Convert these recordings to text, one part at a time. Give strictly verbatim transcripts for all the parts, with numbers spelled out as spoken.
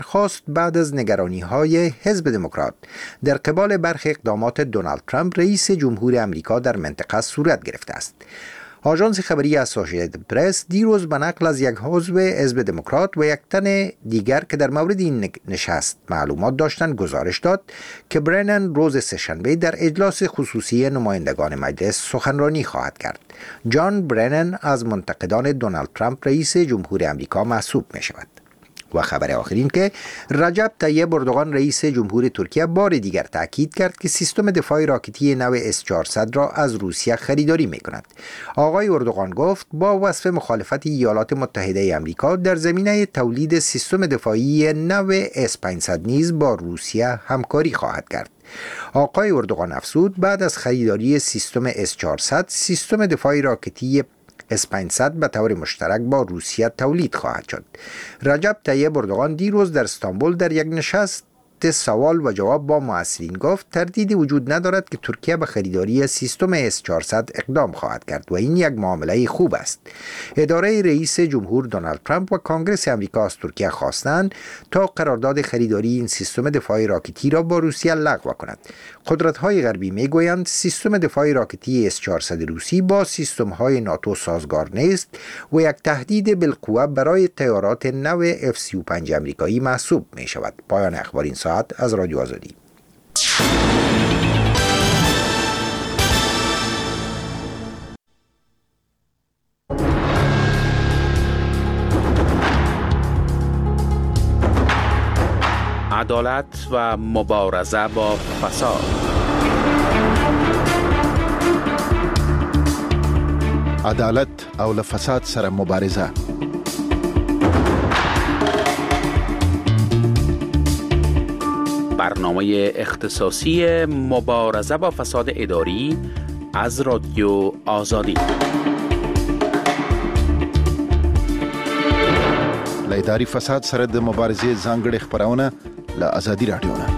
خواست بعد از نگرانی‌های حزب دموکرات در قبال برخی اقدامات دونالد ترامپ رئیس جمهور آمریکا در منطقه صورت گرفته است. آژانس خبری اسوسییتد پرس دیروز به نقل از یک عضو حزب دموکرات و یک تن دیگر که در مورد این نشست معلومات داشتند گزارش داد که برنن روز سه‌شنبه در اجلاس خصوصی نمایندگان مجلس سخنرانی خواهد کرد. جان برنن از منتقدان دونالد ترامپ رئیس جمهور آمریکا محسوب می شود. و خبر آخرین که رجب طیب اردوغان رئیس جمهور ترکیه بار دیگر تاکید کرد که سیستم دفاعی راکتی نو اس چهارصد را از روسیه خریداری می کند. آقای اردوغان گفت با وصف مخالفت ایالات متحده آمریکا در زمینه تولید سیستم دفاعی نو اس پانصد نیز با روسیه همکاری خواهد کرد. آقای اردوغان افزود بعد از خریداری سیستم اس چهارصد سیستم دفاعی راکتی اس پانصد به طور مشترک با روسیه تولید خواهد شد. رجب طیب اردوغان دیروز در استانبول در یک نشست سوال و جواب با مؤثرین گفت تردیدی وجود ندارد که ترکیه به خریداری سیستم اس چهارصد اقدام خواهد کرد و این یک معامله خوب است. اداره رئیس جمهور دونالد ترامپ و کانگرس آمریکا از ترکیه خواستند تا قرارداد خریداری این سیستم دفاعی راکتی را با روسیه لغو کند. قدرت‌های غربی می‌گویند سیستم دفاعی راکتی اس چهارصد روسی با سیستم‌های ناتو سازگار نیست و یک تهدید بالقوه برای طیارات نو اف سی و پنج آمریکایی محسوب می‌شود. پایان اخبار این ساعت از رادیو آزادی. عدالت و مبارزه با فساد. عدالت او له فساد سره مبارزه. برنامه اختصاصی مبارزه با فساد اداری از رادیو آزادی. له اداري فساد سره د مبارزې ځانګړي خبرونه له آزادي رادیو نه.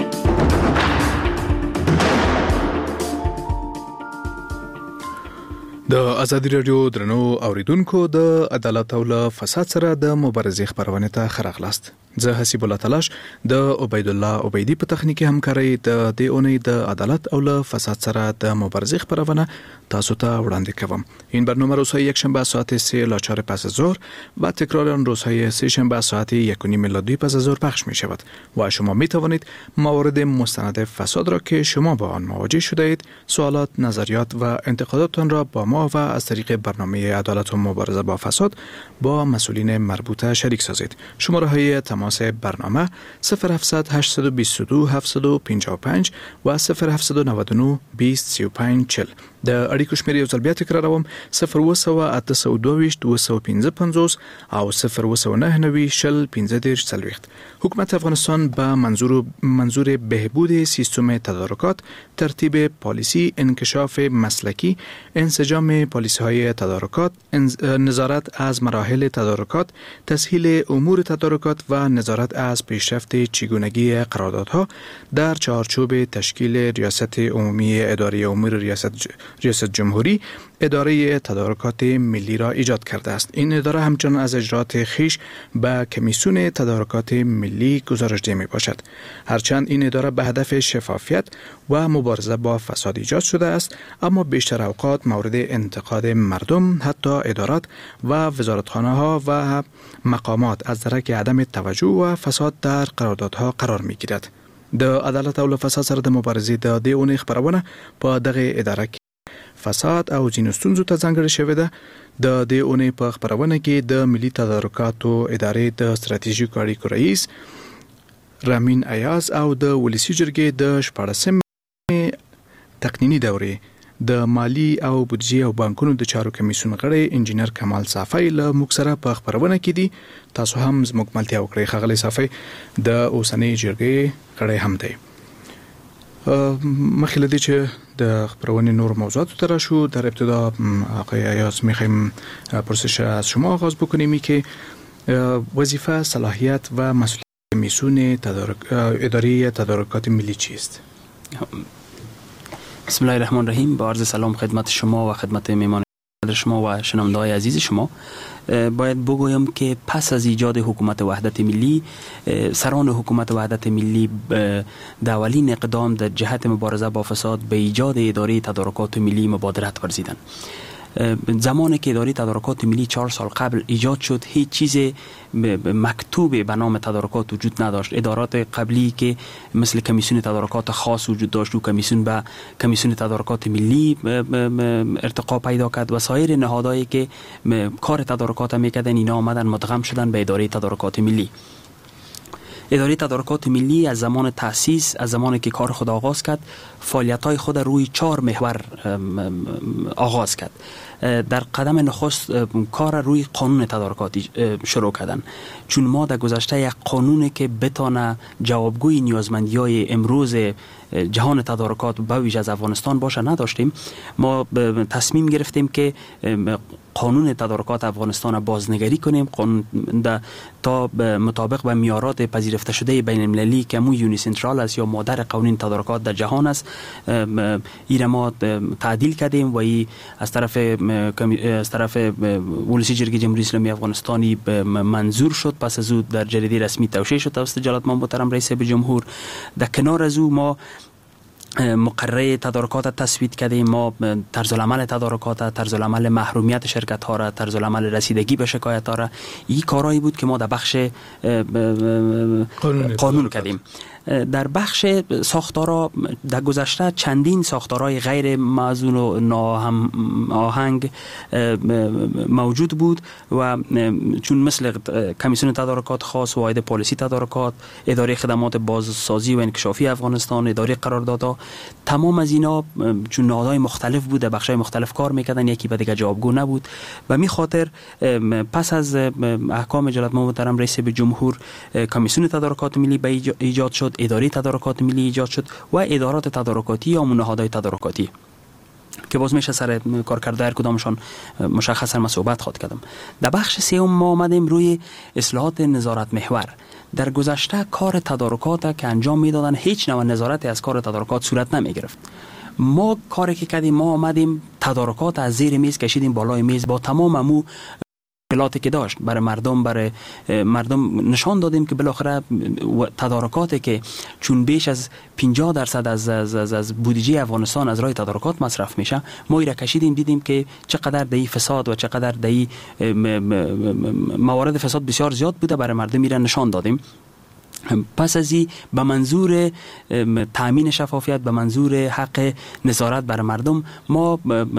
د آزادي رادیو درنو اوریدونکو د عدالت او له فساد سره د مبارزې خبرونه ته خراغلاست. زه حسیب الله تلاش د عبید الله عبیدی په تخنیکی همکاري د دې اونۍ د عدالت او له فساد سره د مبارزې خبرونه تاسو ته وړاندې کوم. این برنامه روزهای یکشنبه ساعت سه الی چهار پس از ظهر و تکرار آن روزهای سه شنبه ساعت یک و نیم الی دو پس از ظهر پخش می شود و شما می توانید موارد مستند فساد را که شما با آن مواجه شده اید سوالات، نظریات و انتقاداتتان را با ما و از طریق برنامه عدالت و مبارزه با فساد با مسئولین مربوطه شریک سازید. شماره های تماس برنامه صفر هفتصد هشتصد و بیست و دو هفتصد و پنجاه و پنج و صفر هفتصد و نود و نه بیست سی و پنج چهل. د اړیکو شمېرې یو ځل بیا تکراروم صفر اوه سوه اته سوه دوه ویشت دوه سوه پنځه پنځوس او صفر اوه سوه نهه نوي شل پنځه دېرش څلوېښت. حکومت افغانستان به منظور منظور بهبود سیستم تدارکات، ترتیب پالیسی، انکشاف مسلکی، انسجام پالیسی‌های تدارکات، نظارت از مراحل تدارکات، تسهیل امور تدارکات و نظارت از پیشرفت چگونگی قراردادها در چارچوب تشکیل ریاست عمومی اداره امور ریاست ریاست جمهوری اداره تدارکات ملی را ایجاد کرده است. این اداره همچنان از اجرات خیش به کمیسیون تدارکات ملی گزارش ده می باشد. هرچند این اداره به هدف شفافیت و مبارزه با فساد ایجاد شده است، اما بیشتر اوقات مورد انتقاد مردم، حتی ادارات و وزارتخانه ها و مقامات از درک عدم توجه و فساد در قراردادها قرار می گیرد. د عدالت او فساد سره د مبارزې د دې اونۍ خبرونه په دغه اداره کې فساد او ځینو ستونزو ته ځانګړې شوې ده. د دې اونۍ په خبرونه کې د ملي تدارکاتو ادارې د ستراتیژیکو اړیکو رئیس رامین ایاز او د ولسي جرګې د شپاړسمې تقنیني دورې د مالی او بودجې او بانکونو د چارو کمیسیون غړی انجینر کمال صافی له موږ سره په خبرونه کې دي. تاسو هم زموږ ملتیا وکړئ. ښاغلی صافی د اوسنۍ جرګې غړی هم دی. مخکې له دې چې د خبرونې نور موضوعاتو ته راشو، در ابتدا آقای ایاز میخوایم پرسش از شما آغاز بکنیم که وظیفه، صلاحیت و مسئولیت کمیسیون تدارک اداره تدارکات ملی چیست؟ بسم الله الرحمن الرحیم. با عرض سلام خدمت شما و خدمت میهمان شما و شنونده‌های عزیز شما، باید بگویم که پس از ایجاد حکومت وحدت ملی، سران حکومت وحدت ملی در اولین اقدام در جهت مبارزه با فساد به ایجاد اداره تدارکات ملی مبادرت ورزیدند. زمانی که اداره تدارکات ملی چهار سال قبل ایجاد شد، هیچ چیز مکتوب به نام تدارکات وجود نداشت. ادارات قبلی که مثل کمیسیون تدارکات خاص وجود داشت و کمیسیون به کمیسیون تدارکات ملی ارتقا پیدا کرد و سایر نهادهایی که کار تدارکات میکردن اینا آمدن مدغم شدن به اداره تدارکات ملی. اداره تدارکات ملی از زمان تأسیس، از زمانی که کار خود آغاز کرد، فعالیت‌های خود روی چهار محور آغاز کرد. در قدم نخست کار روی قانون تدارکاتی شروع کردن، چون ما در گذشته یک قانونی که بتانه جوابگوی نیازمندی‌های امروز جهان تدارکات به ویژه از افغانستان باشه نداشتیم. ما تصمیم گرفتیم که قانون تدارکات افغانستان بازنگری کنیم، قانون تا مطابق به معیارات پذیرفته شده بین المللی که مو یونی سنترال است یا مادر قوانین تدارکات در جهان است، این ما تعدیل کردیم و ای از طرف از طرف ولسی جرگه جمهوری اسلامی افغانستانی منظور شد. پس از او در جریده رسمی توشیح شد توسط جلالت محمد محترم رئیس جمهور. در کنار از او ما مقرره تدارکات تصویب کردیم. ما طرز العمل تدارکات، طرز العمل محرومیت شرکت ها را، طرز العمل رسیدگی به شکایت ها را، این کارهایی بود که ما در بخش قانون, قانون کردیم. در بخش ساختارا در گذشته چندین ساختارهای غیر موزون و ناهنگ موجود بود و چون مثل کمیسیون تدارکات خاص، واحد پالیسی تدارکات، اداره خدمات بازسازی و انکشافی افغانستان، اداره قراردادها، تمام از اینا چون نهادهای مختلف بود، در بخش‌های مختلف کار میکردن، یکی به دیگه جوابگو نبود و می خاطر پس از احکام جلالت محترم رئیس جمهور کمیسیون تدارکات ملی به ایجاد شد، اداره تدارکات ملی ایجاد شد و ادارات تدارکاتی یا نهادهای تدارکاتی که باز میشه سر کارکرده هر کدامشان مشخصا من صحبت خواهد کردم. در بخش سوم ما آمدیم روی اصلاحات نظارت محور. در گذشته کار تدارکات که انجام میدادن هیچ نوع نظارتی از کار تدارکات صورت نمی گرفت. ما کاری که کردیم، ما آمدیم تدارکات از زیر میز کشیدیم بالای میز، با تمام امو مشکلاتی که داشت برای مردم برای مردم نشان دادیم که بالاخره تدارکاتی که چون بیش از پنجاه درصد از از از, از بودجه افغانستان از راه تدارکات مصرف میشه، ما ایرا کشیدیم، دیدیم که چقدر دهی فساد و چقدر دهی موارد فساد بسیار زیاد بوده، برای مردم ایرا نشان دادیم. پس از این به منظور تأمین شفافیت، به منظور حق نظارت بر مردم، ما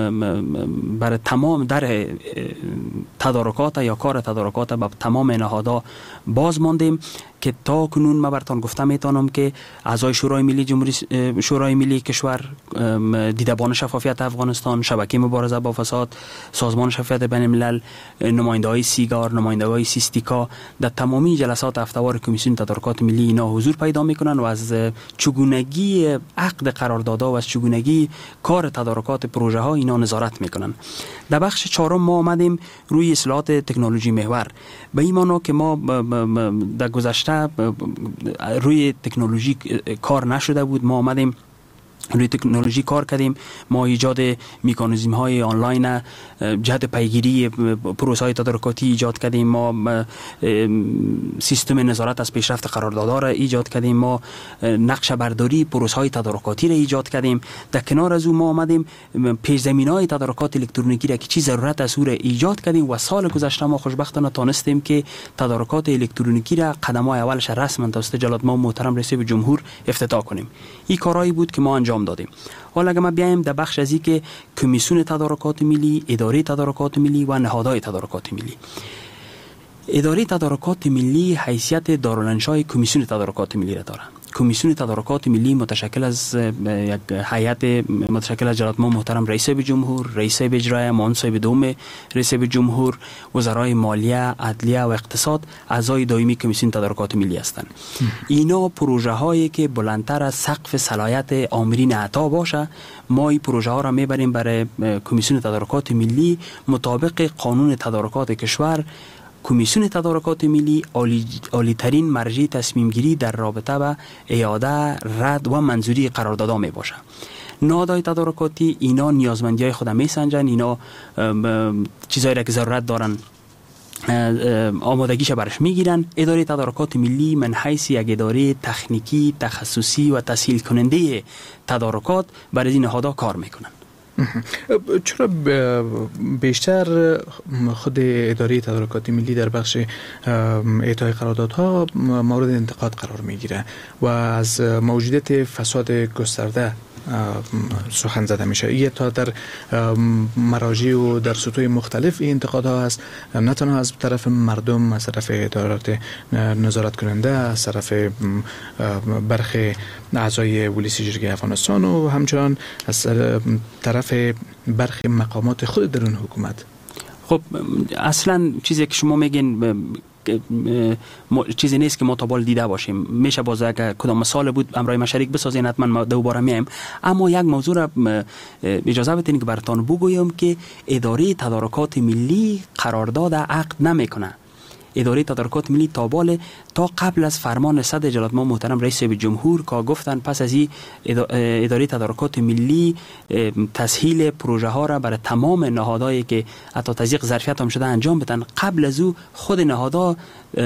بر تمام در تدارکات یا کار تدارکات به تمام نهادها باز ماندیم که تا کنون ما براتون گفتم میتونم که اعضای شورای ملی جمهوری شورای ملی کشور، دیدبان شفافیت افغانستان، شبکه مبارزه با فساد، سازمان شفافیت بین الملل، نماینده‌های سیگار، نماینده‌های سیستیکا در تمامی جلسات هفته‌وار کمیسیون تدارکات ملی اینا حضور پیدا میکنن و از چگونگی عقد قراردادها و از چگونگی کار تدارکات پروژه ها اینا نظارت میکنن. در بخش چهارم ما آمدیم روی اصلاحات تکنولوژی محور. به این معنی که ما در گذشته روی تکنولوژی کار نشده بود، ما آمدیم روی تکنولوژی کار کردیم. ما ایجاد مکانیزم های آنلاین جهت پیگیری پروسه های تدارکاتی ایجاد کردیم. ما سیستم نظارت از پیشرفت قراردادها را ایجاد کردیم. ما نقش برداری پروسه های تدارکاتی را ایجاد کردیم. در کنار از او ما آمدیم پیش زمینه های تدارکات الکترونیکی را که چی ضرورت است او را ایجاد کردیم و سال گذشته ما خوشبختانه تانستیم که تدارکات الکترونیکی را قدم های اولش رسما توسط جلالت محترم رئیس جمهور افتتاح کنیم. این کارهایی بود که ما انجام دادیم. حالا اگه ما بیایم در بخش ازی که کمیسیون تدارکات ملی، اداره تدارکات ملی و نهادهای تدارکات ملی. اداره تدارکات ملی حیثیت دارالانشای کمیسیون تدارکات ملی را داره. کمیسیون تدارکات ملی متشکل از یک هیئت متشکل از جلالت محترم رئیس جمهور، رئیس اجرایی، معاون صاحب دوم رئیس جمهور، وزرای مالیه، عدلیه و اقتصاد اعضای دائمی کمیسیون تدارکات ملی هستند. اینا پروژه هایی که بلندتر از سقف صلاحیت آمرین عطا باشه، ما این پروژه ها را میبریم برای کمیسیون تدارکات ملی مطابق قانون تدارکات کشور. کمیسیون تدارکات ملی عالی ترین مرجع تصمیم گیری در رابطه با اعاده، رد و منظوری قراردادها می باشه. نهادهای تدارکاتی اینا نیازمندی های خود میسنجن، اینا چیزایی را که ضرورت دارن آمادگیش برش میگیرن. اداره تدارکات ملی من حیث یک اداره تکنیکی، تخصصی و تسهیل کننده تدارکات برای این نهادها کار میکنن. چرا بیشتر خود اداره تدارکات ملی در بخش اعطای قراردادها مورد انتقاد قرار میگیره و از موجودیت فساد گسترده سخن زده میشه؟ یه تا در مراجع و در سطوح مختلف این انتقادها هست، نه تنها از طرف مردم، از طرف ادارات نظارت کننده، از طرف برخی اعضای ولیسی جرگه افغانستان و همچنان از طرف برخی مقامات خود درون حکومت. خب اصلا چیزی که شما میگین چیزی نیست که ما تا بال دیده باشیم. میشه باز اگه کدام مثال بود امرای ما شریک بسازین، حتما دوباره میایم. اما یک موضوع را اجازه بدین که براتون بگویم که اداره تدارکات ملی قرارداد عقد نمیکنه. اداره تدارکات ملی تا بال تا قبل از فرمان صدر جلالت ما محترم رئیس جمهور که گفتن پس از این اداره تدارکات ملی تسهیل پروژه ها را برای تمام نهادهایی که حتی تزریق ظرفیت هم شده انجام بدن. قبل از او خود نهادها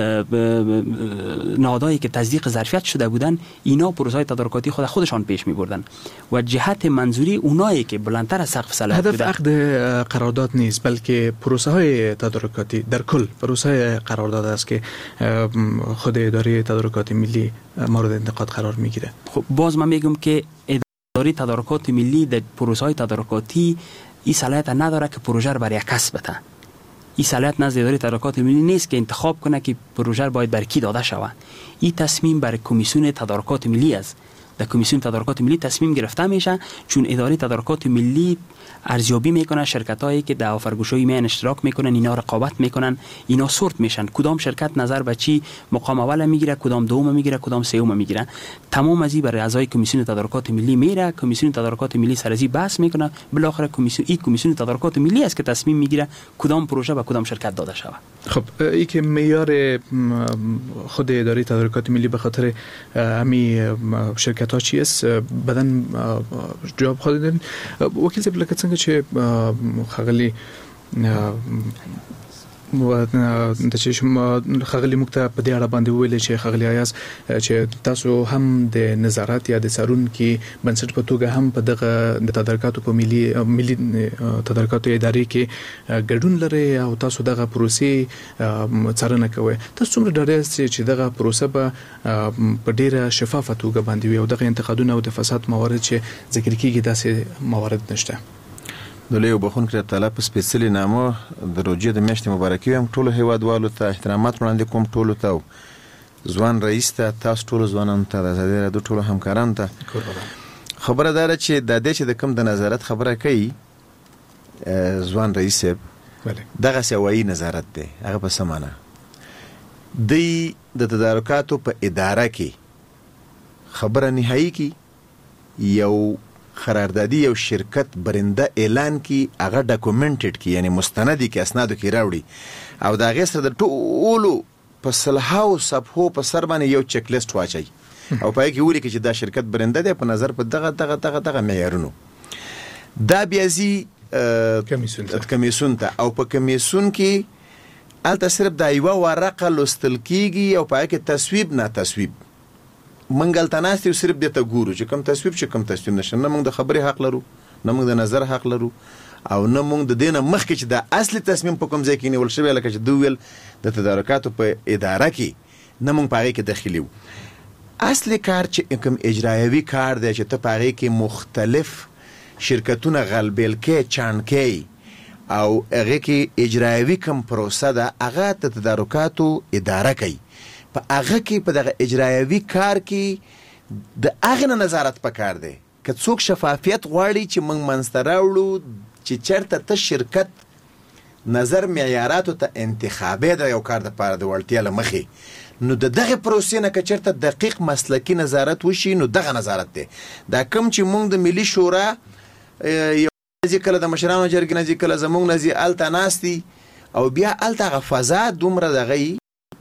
نهادهایی که تزریق ظرفیت شده بودن اینا پروژه های تدارکاتی خود خودشان پیش می بردن و جهت منظوری اونایی که بلندتر از سقف صلاحیت هدف عقد قرارداد نیست، بلکه پروژه های تدارکاتی در کل پروژه قرارداد است که خود اداره تدارکات ملی مورد انتقاد قرار میگیره. خب باز من میگم که اداره تدارکات ملی در پروژه های تدارکاتی این صلاحیت نداره که پروژه رو برای کس بده. این صلاحیت نزد اداره تدارکات ملی نیست که انتخاب کنه که پروژه باید بر کی داده شود. این تصمیم بر کمیسیون تدارکات ملی است. در کمیسیون تدارکات ملی تصمیم گرفته میشه، چون اداره تدارکات ملی ارزیابی میکنه شرکت هایی که در آفرگوشی میان اشتراک میکنن، اینا رقابت میکنن، اینا سورت میشن کدام شرکت نظر به چی مقام اول میگیره، کدام دوم میگیره، کدام سوم میگیره. تمام از این برای اعضای کمیسیون تدارکات ملی میره. کمیسیون تدارکات ملی سر از این بحث میکنه. بالاخره کمیسیون این کمیسیون تدارکات ملی است که تصمیم میگیره کدام پروژه به کدام شرکت داده شود. خب این که معیار خود اداره تدارکات ملی به خاطر همین شرکت ها چی است بدن جواب خودتون وکیل صاحب لکه څنګه چې خغلی و د چې شما خغلی مکته په دې اړه باندې ویل چې خغلی آیاز چې تاسو هم د نظارت یا د سرون کې بنسټ په توګه هم په دغه د تدارکاتو په ملي ملي تدارکاتو ادارې کې ګډون لري او تاسو دغه پروسې څارنه کوئ. تاسو څومره ډاډه یاست چې دغه پروسه به په ډیره شفافه توګه باندې وي او دغه انتقادونه او د فساد موارد چې ذکر کیږي داسې موارد نشته؟ دلته یو بخون کړه طلب په سپیشلی نامو د روجې د میاشتې مبارکي هم ټولو هیوادوالو ته احترامات وړاندې کوم، ټولو ته ځوان رئیس ته، تاسو ټولو ځوانانو ته، د ازادۍ راډیو ټولو همکارانو ته خبره دا ده چې د دې چې د کوم د نظارت خبره کوي ځوان رئیس صاحب دغه سوایي نظارت دی. هغه په سمانه دی د تدارکاتو په اداره کې خبره نهایی کی یو قراردادی یو شرکت برنده اعلان کی، هغه ډاکومنټډ کی، یعنی مستندی کی، اسنادو کی راوړي او دا غیر سره د ټولو په صلاحو صفحو په سر باندې یو چک لیست واچي او پای کې ولیکي چې دا شرکت برنده دی په نظر په دغه دغه دغه دغه معیارونو. دا بیا زی کمیسیون ته او په کمیسیون کې الته صرف دا یو ورقه لوستل کیږي او پای کې تصویب نه تصویب منګل تناستي صرف دته ګورو چې کوم تصویب چې کوم تصویب نشه. نه موږ د خبرې حق لرو، نه موږ د نظر حق لرو او نه موږ د دینه مخکې چې د اصلي تصمیم په کوم ځای کې نیول شوی لکه چې دویل د تدارکاتو په اداره کې نه موږ پاره کې داخلي وو. اصلي کار چې کوم اجرایوي کار دی چې ته پاره کې مختلف شرکتونه غلبیل کې چانکې او هغه کې اجرایوي کوم پروسه ده هغه د تدارکاتو اداره کوي. په هغه کې په دغه اجرایوي کار کې د هغه نظارت پکار دی که څوک شفافیت غواړي چې موږ منځته راوړو چې چېرته ته شرکت نظر معیاراتو ته انتخابي د یو کار دپاره د وړتیا له مخې نو د دغه پروسې نه که چېرته دقیق مسلکي نظارت وشي نو دغه نظارت دی. دا کوم چې موږ د ملي شورا یو ځي کله د مشرانو جرګې نه ځي کله زموږ نه ځي هلته ناستي او بیا هلته هغه فضا دومره دغه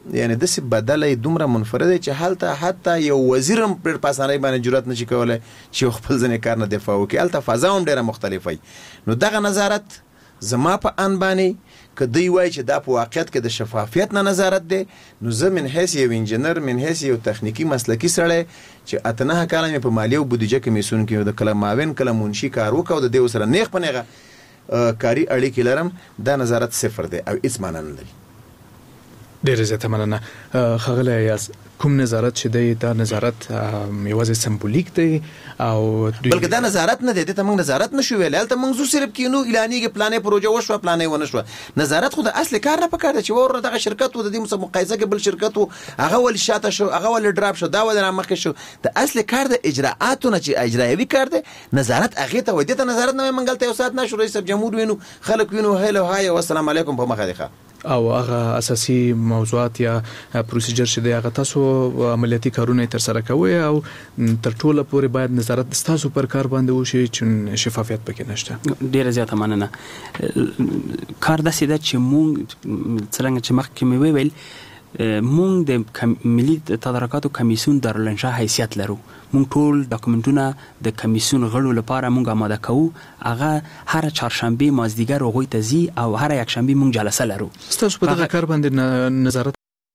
یعنی د څه بدله دومره منفرد چې هلته حتی یو وزیر هم پر پاسانه باندې جرأت نشي کولای چې خپل ځنې کار نه دفاع وکړي. هلته فضا هم ډیره مختلفه وي. نو دغه نظارت زما په ان باندې که دوی وایي چې دا په واقعیت کې د شفافیت نه نظارت دی، نو زه من حیث یو انجینر، من حیث یو تخنیکی مسلکی سړی چې اته نه کاله مې په مالیه او بودیجه کمیسیون کې د کله معاون کله منشي کار وکړ او د دې سره نیغ په نیغه کاری اړیکې لرم، دا نظارت صفر دی او هیڅ معنی نه لري. ډیره زیاته مننه. ښاغلی ایاز، کوم نظارت چې دی دا نظارت یوازې سمبولیک دی او بلکې دا نظارت نه دی، دته موږ نظارت نشو ویلی. هلته موږ زو صرف کینو اعلانیږي پلانې پروژه وشوه پلانې ونه شوه. نظارت خو د اصل کار نه پکار دی چې وره دغه شرکت و د دې سره مقایسه کې بل شرکت و هغه ولې شاته شو، هغه ولې ډراپ شو، دا ولې رامخکې شو. د اصل کار د اجراءاتو نه چې اجرایوي کار دی، نظارت هغې ته وایي. دې ته نظارت نه وایي. موږ هلته یو ساعت ناشو رئیس جمهور وینو، خلک وینو، هیلو های او السلام علیکم په مخه دی ښه. او هغه اساسي موضوعات یا پروسیجر چې دی هغه تاسو عملیاتي کارونه تر سره کوي او تر ټوله پورې باید نظارت تاسو پر کار باندې وشي چې شفافیت پکې نشته. ډیره زیاته مننه. کار داسې ده چې مونږ څنګه چې مخکې مې ویل مونږ د ملي تدارکاتو کمیسیون دارالانشا حیثیت لرو. مونږ ټول ډاکومنټونه د کمیسیون غړو لپاره مونږ آماده کوو. هغه هر چهارشنبه مازدیګر هغوی ته ځي او هر یک شنبه مونږ جلسه لرو. ستاسو په دغه کار باندې نظارت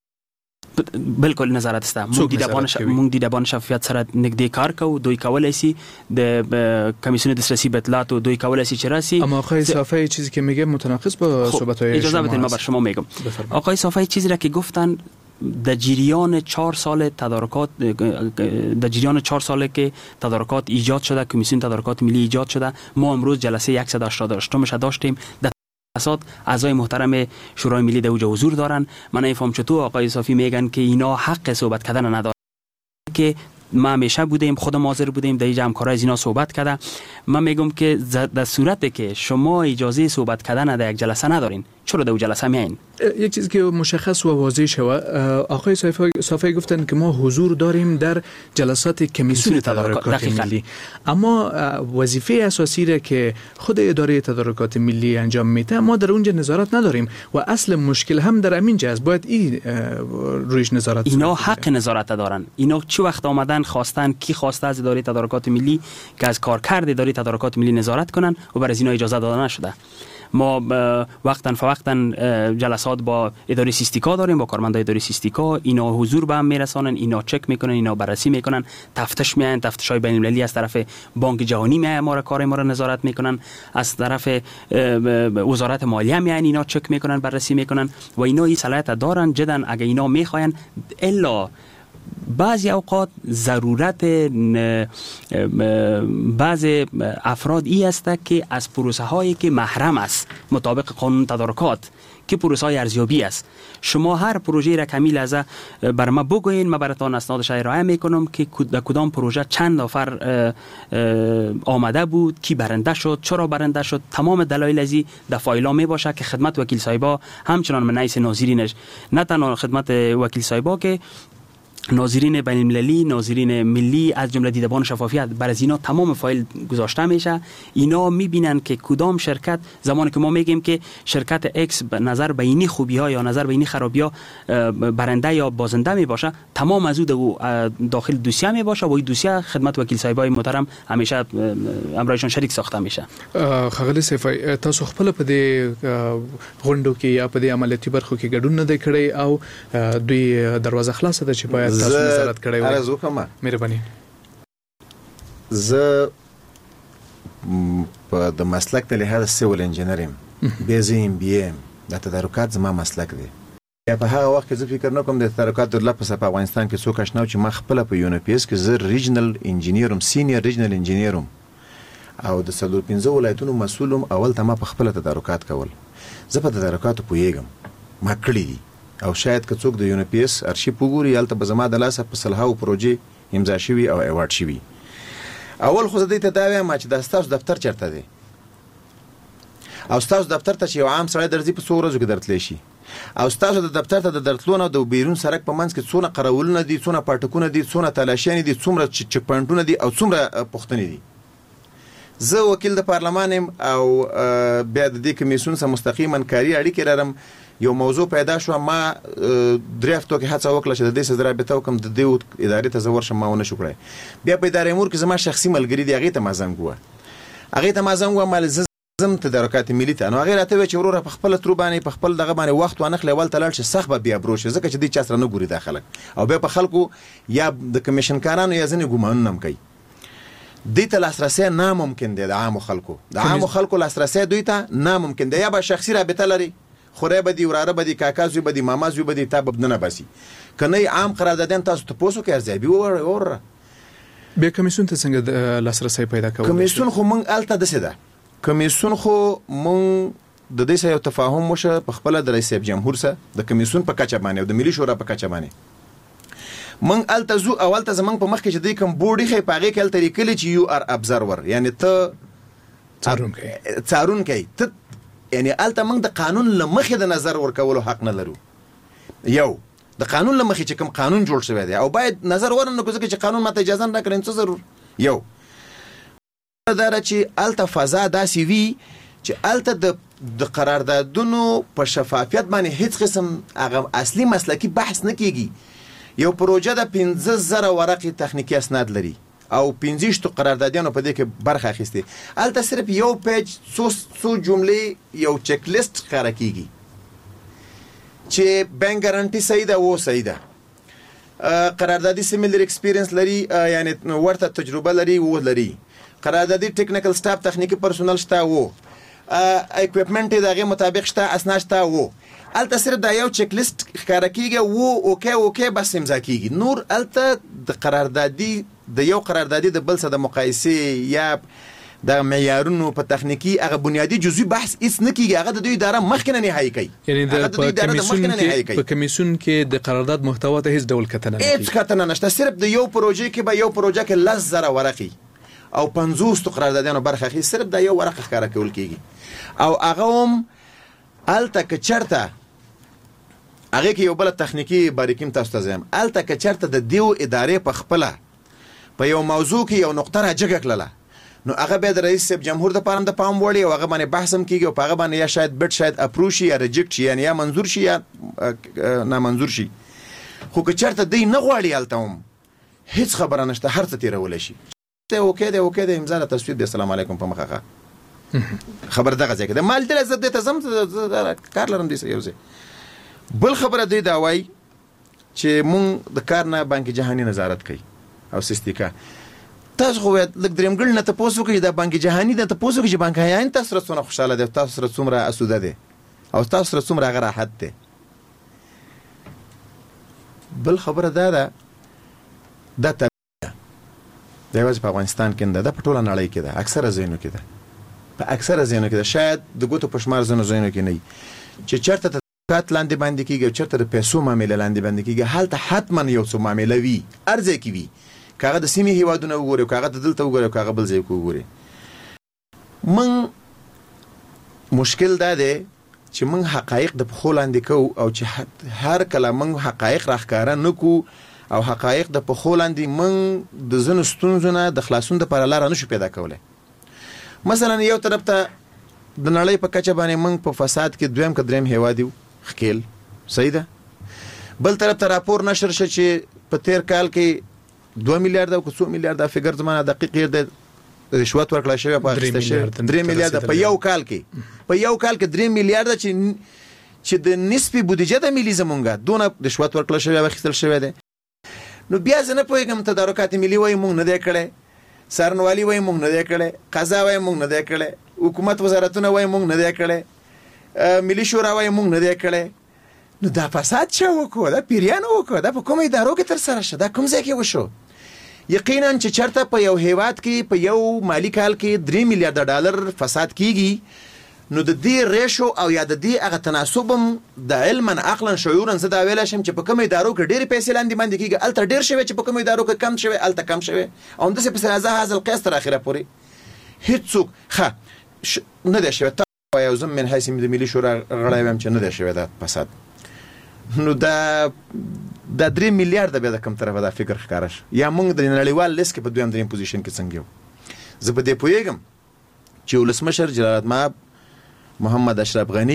بالکل نظارت سته. مونږ د دبان مونږ د دبان شفافیت سره نږدې کار کوو. دوی کولای شي د کمیسیون دسترسی به اطلاعات دوی کولای شي چې راسي. اما آقای صافی چیزی که میگه متناقض با صحبت‌های شما. اجازه بدید ما بر شما میگم. آقای صافی چیزی را که گفتن در جریان چهار سال تدارکات در جریان چهار ساله که تدارکات ایجاد شده، کمیسیون تدارکات ملی ایجاد شده، ما امروز جلسه صد و هشتاد و هشت مش داشتیم. در اساس اعضای محترم شورای ملی در اوج حضور دارن. من نمیفهم چطور آقای صافی میگن که اینا حق صحبت کردن ندارن. که ما همیشه بودیم، خودم حاضر بودیم در اینجا همکارای از اینا صحبت کرده. من میگم که در صورتی که شما اجازه صحبت کردن در یک جلسه ندارین، چرا در جلسه میاین؟ یک چیزی که مشخص و واضح شود، آقای صافی گفتن که ما حضور داریم در جلسات کمیسیون تدارکات ملی، اما وظیفه اساسی را که خود اداره تدارکات ملی انجام میده ما در اونجا نظارت نداریم و اصل مشکل هم در همین جاست. باید این رویش نظارت. اینا حق نظارت دارن. اینا چه وقت آمدن خواستن، کی خواسته از اداره تدارکات ملی که از کارکرد اداره تدارکات ملی نظارت کنن و برای اینا اجازه داده نشده. ما وقتا فوقتا جلسات با اداره سیستیکا داریم، با کارمندای اداره سیستیکا. اینا حضور به هم میرسانن، اینا چک میکنن، اینا بررسی میکنن، تفتیش میان، تفتیشای بین المللی از طرف بانک جهانی میان، ما را کار ما را نظارت میکنن، از طرف وزارت مالیه میان، اینا چک میکنن، بررسی میکنن و اینا این صلاحیت دارن. جدا اگه اینا میخواین الا بعضی اوقات ضرورت بعض افراد ای است که از پروسه هایی که محرم است مطابق قانون تدارکات که پروسه های ارزیابی است، شما هر پروژه را کمیل از بر ما بگوین، ما براتون اسنادش ارائه میکنم که در کدام پروژه چند نفر آمده بود، کی برنده شد، چرا برنده شد، تمام دلایل ازی در فایلا می باشه که خدمت وکیل صاحبا همچنان من رئیس ناظرینش، نه تنها خدمت وکیل صاحبا که ناظرین بین المللی، ناظرین ملی از جمله دیدبان شفافیت بر از اینا تمام فایل گذاشته میشه. اینا میبینن که کدام شرکت، زمانی که ما میگیم که شرکت اکس نظر به اینی خوبی ها یا نظر به اینی خرابی ها برنده یا بازنده می باشه، تمام از او داخل دوسیه می باشه و این دوسیه خدمت وکیل صاحبای محترم همیشه امرایشان شریک ساخته میشه. ښاغلی صافی، تاسو خپل په دې غونډو کې یا په دې عملیاتي برخو کې ګډون نه دی کړی او دوی دروازه خلاصه ده چې باید تاسو نظارت کړی وای؟ عرض وکړم. مهرباني. زه په د مسلک د لحاظ سیول انجینر یم، بیا زه ام بی ام د تدارکات زما مسلک دی. یا په هغه وخت کې زه فکر نه کوم د تدارکات د لپاره په افغانستان کې څوک آشنا و چې ما خپل په یو ان پی اس کې زه ریجنل انجینیر ام، سینیئر ریجنل انجینیر ام او د څلور پنځه ولایتونو مسؤل ام. اول ته ما په خپل تدارکات کول. زه په تدارکاتو پوهیږم، ما کړی دي او شاید که څوک د یو ان پی اس ارشیف وګوري هلته به زما د لاسه په سلهاو پروژې امضا شوي او ایوارډ شوي. اول خو زه دې ته دا وایم چې دا ستاسو دفتر چېرته دی او ستاسو دفتر ته چې یو عام سړی درځي په څو ورځو کې درتلی شي او ستاسو د دفتر ته د درتلو نه د بیرون سړک په منځ کې څونه قراولونه دي، څونه پاټکونه دي، څونه تلاشیانې دي، څومره چک پاینټونه دي او څومره پوښتنې دي. زه وکیل د پارلمان یم او بیا د دې کمیسیون سره مستقیما کاري اړیکې لرم یو موضوع پیدا شو ما درې هفتو کې هڅه وکړه چې د دې سره رابطه وکم د دې ادارې ته زه ورشم ما ونه شو کړی بیا په ادارې امور کې زما شخصي ملګری دی هغې ته ما زنګ ووه هغې ته ما زنګ ووه ما زم تدارکات ملي ته نو هغې راته وویل چې وروره په خپله ترو باندې په خپل دغه باندې وخت وانخلې اول ته لاړ چې سخت به بیا برو شي ځکه چې دوی چا سره نه ګوري دا خلک او بیا په خلکو یا د کمیشنکارانو یا ځینې ګمانونه هم کوي دوی ته لاسرسی ناممکن دی د عامو خلکو د عامو خلکو لاسرسی دوی ته ناممکن دی یا به شخصي رابطه لري خورای به دي وراره به دي کاکا زوی به دي ماما زوی به دي تا به نه باسي کنه عام قراردادیان تاسو ته پوسو کې ارزیابي وره بیا کمیسیون ته څنګه لاسرسی پیدا کوو کمیسیون خو مونږ الته دسه ده کمیسیون خو مونږ د دې سره یو تفاهم وشه په خپل د رئیس جمهور سره د کمیسیون په کچه باندې او د ملي شورا په کچه باندې مونږ الته زو اول ته زمونږ په مخ کې چې د کوم بورډي خې پاغه کې الته لیکل چې یو ار ابزرور یعنی ته څارون کوي څارون کوي ته یعنی الته موږ د قانون لمخې د نظر ورکولو حق نه لرو یو د قانون لمخې چې کوم قانون جوړ شوی دی او باید نظر ورنه کوو ځکه چې قانون ماته اجازه نه کړي څه ضرور یو دا چې الته فضا داسې وي چې الته د د قراردادونو په شفافیت باندې هیڅ قسم هغه اصلي مسلکی بحث نه کیږي یو پروژه د پنځه زره ورقې تخنیکی اسناد لري او پنځه شتو قراردادیانو په دې کې برخه اخیستي الته صرف یو پیج څو څو جملې یو چک لیست ښکاره کیږي چې بانک ګارانټي صحیح ده و صحیح ده قراردادي سیمیلر ایکسپیرینس لري یعنی ورته تجربه لري و لري قراردادي ټیکنیکل سټاف تخنیکی پرسونل شته و اکوپمنت دغه مطابق شته اسناد شته و الته صرف دا یو چک لیست ښکاره کیږي و اوکې اوکې بس امضا کیږي نور الته د قراردادي د یو قراردادي د بل سره د مقایسې یا د معیارونو په تخنیکی هغه بنیادی جزئی بحث هیڅ نه کیږي هغه د دوی اداره مخکنه نهایی کوي یعنی د کمیسیون کې په کمیسیون کې د قرارداد محتوا ته هیڅ ډول کتنه نه هیڅ کتنه نشته صرف د یو پروژې کې به یو پروژه کې لس زره ورقې او پنځوس قراردادیانو برخه اخی صرف د یو ورقه ښکاره کول کیږي او هغه هم الته که چرته هغه کې یو بل تخنیکی باریکیم تاسو ته زم الته که چرته د دیو ادارې په خپل په یو موضوع کې یو نقطه راجګه کړله نو هغه به د رئیس جمهور د پاره د پام وړي او هغه باندې بحث هم کیږي او هغه باندې یا شاید بټ شاید اپروچ شي یا ریجکټ شي یعنی یا منظور شي یا نامنظور شي خو که چرته دی نه غواړي الته هم هیڅ خبره نشته هر څه تیرول شي ته اوکې دی اوکې دی امضا له تصویر دی السلام علیکم په مخه خبر دغه ځکه د مال دل زده ته زم کار لرم دي یو ځای بل خبره دی دا وای چې مونږ د کار نه بانک جهانی نظارت کوي او سستیکا تاسو خو لږ درېمګل نه تاسو کوي د بانک جهانی د تاسو کوي چې بانک هیان تاسو سره څونه خوشاله دي تاسو سره څومره اسوده دي او تاسو سره څومره راحت دي بل خبره دا ده د طبيعه د یوازې په افغانستان کې نه ده په ټوله نړۍ کې ده اکثره ځایونو کې ده په اکثره ځایونو کې ده شاید د ګوتو په شمار ځایونو کې نه چې چرته کات لاندې باندې کېږي چرته د پیسو معاملې لاندې باندې کېږي هلته حتما یو څه معامله وي ارزه کې وي کاغه د سیمې هیوادونه وګوري کاغه د دلته وګوري کاغه بل ځای وګوري من مشکل دا دی چې من حقایق د پخو لاندې کو او چې هر کله من حقایق راښکاره نکو او حقایق د پخو لاندې من د زنو ستونزو نه د خلاصون د پر لار نشو پیدا کولای مثلا یو طرف ته د نړۍ په کچه باندې من په فساد کې دویم کدریم هیوادیو خکیل صحیح ده بل طرف ته راپور نشر شي چې په تیر کال کې دوه میلیارډ او څو میلیارډ فګر زمانه دقیق دی رشوت ورکړل شوی په اخیسته شوی درې میلیارډ په یو کال کې په یو کال کې درې میلیارډ چې چې د نسبی بودیجه د ملي زمونږه دونه رشوت ورکړل شوی او اخیستل شوی دی نو بیا زه نه پوهیږم تدارکات ملي وای مونږ نه دی کړی سرنوالي وای مونږ نه دی کړی قضا وای مونږ نه دی کړی حکومت وزارتونه وای مونږ نه دی کړی ملي شورا وای مونږ نه دی کړی نو دا فساد چا وکړو دا پیریانو وکړو دا په کومه ادارو کې تر سره شو دا کوم ځای کې وشو یقینا چې چرته په یو هیواد کې په یو مالی کال کې درې میلیارډ ډالر فساد کیږي نو د دې ریشو او یا د دې هغه تناسبم د علما عقلا شعورا زه دا ویل شم چې په کومه ادارو کې ډېر پیسې لاندې باندې کیږي الته ډېر شوی چې په کومه ادارو کې کم شوی الته کم شوی او همداسې په سازه حاصل قیاس تر اخره پورې هیڅوک ښه نه دی شوی تا یو زم من حیث د ملي شورا غړی ویم چې نه دی شوی دا فساد نو دا د درې میلیارډ به د کم طرفه دا فکر ښکاره شي یا موږ د نړیوال لیست کې په دویم دریم پوزیشن کې څنګه یو زه په دې پوهیږم چې ولسمشر جلالالمآب محمد اشرف غنی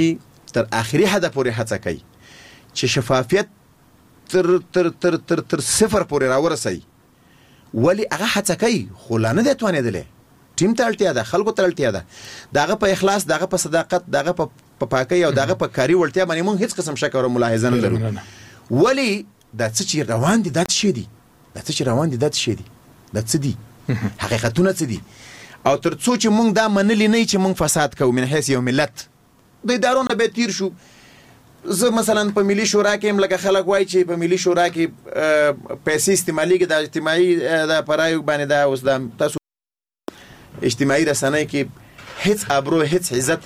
تر اخري حد پورې هڅه کوي چې شفافیت تر تر تر تر تر صفر پورې راورسي، ولی هغه هڅه کوي خو لا نه دی توانېدلی. ټیم ته اړتیا ده، خلکو ته اړتیا ده، دغه په اخلاص، دغه په صداقت، دغه په پاکۍ او دغه په کاري وړتیا باندې موږ هیڅ قسم شک او ملاحظه نه لرو. ولی دا څه چې روان دي دا څه شي دي، دا څه چې روان دي دا څه شي دي، دا څه دي حقیقتونه څه دي. او تر څو چې موږ دا منلي نه چې موږ فساد کوو من حیث یو ملت، د ادارو نه به تیر شو. زه مثلا په ملي شورا کې هم لکه خلک وایي چې په ملي شورا کې پیسې استعمالېږي د اجتماعي د پرایو باندې، دا اوس د تاسو اجتماعي رسنۍ کې هیڅ ابرو، هیڅ عزت،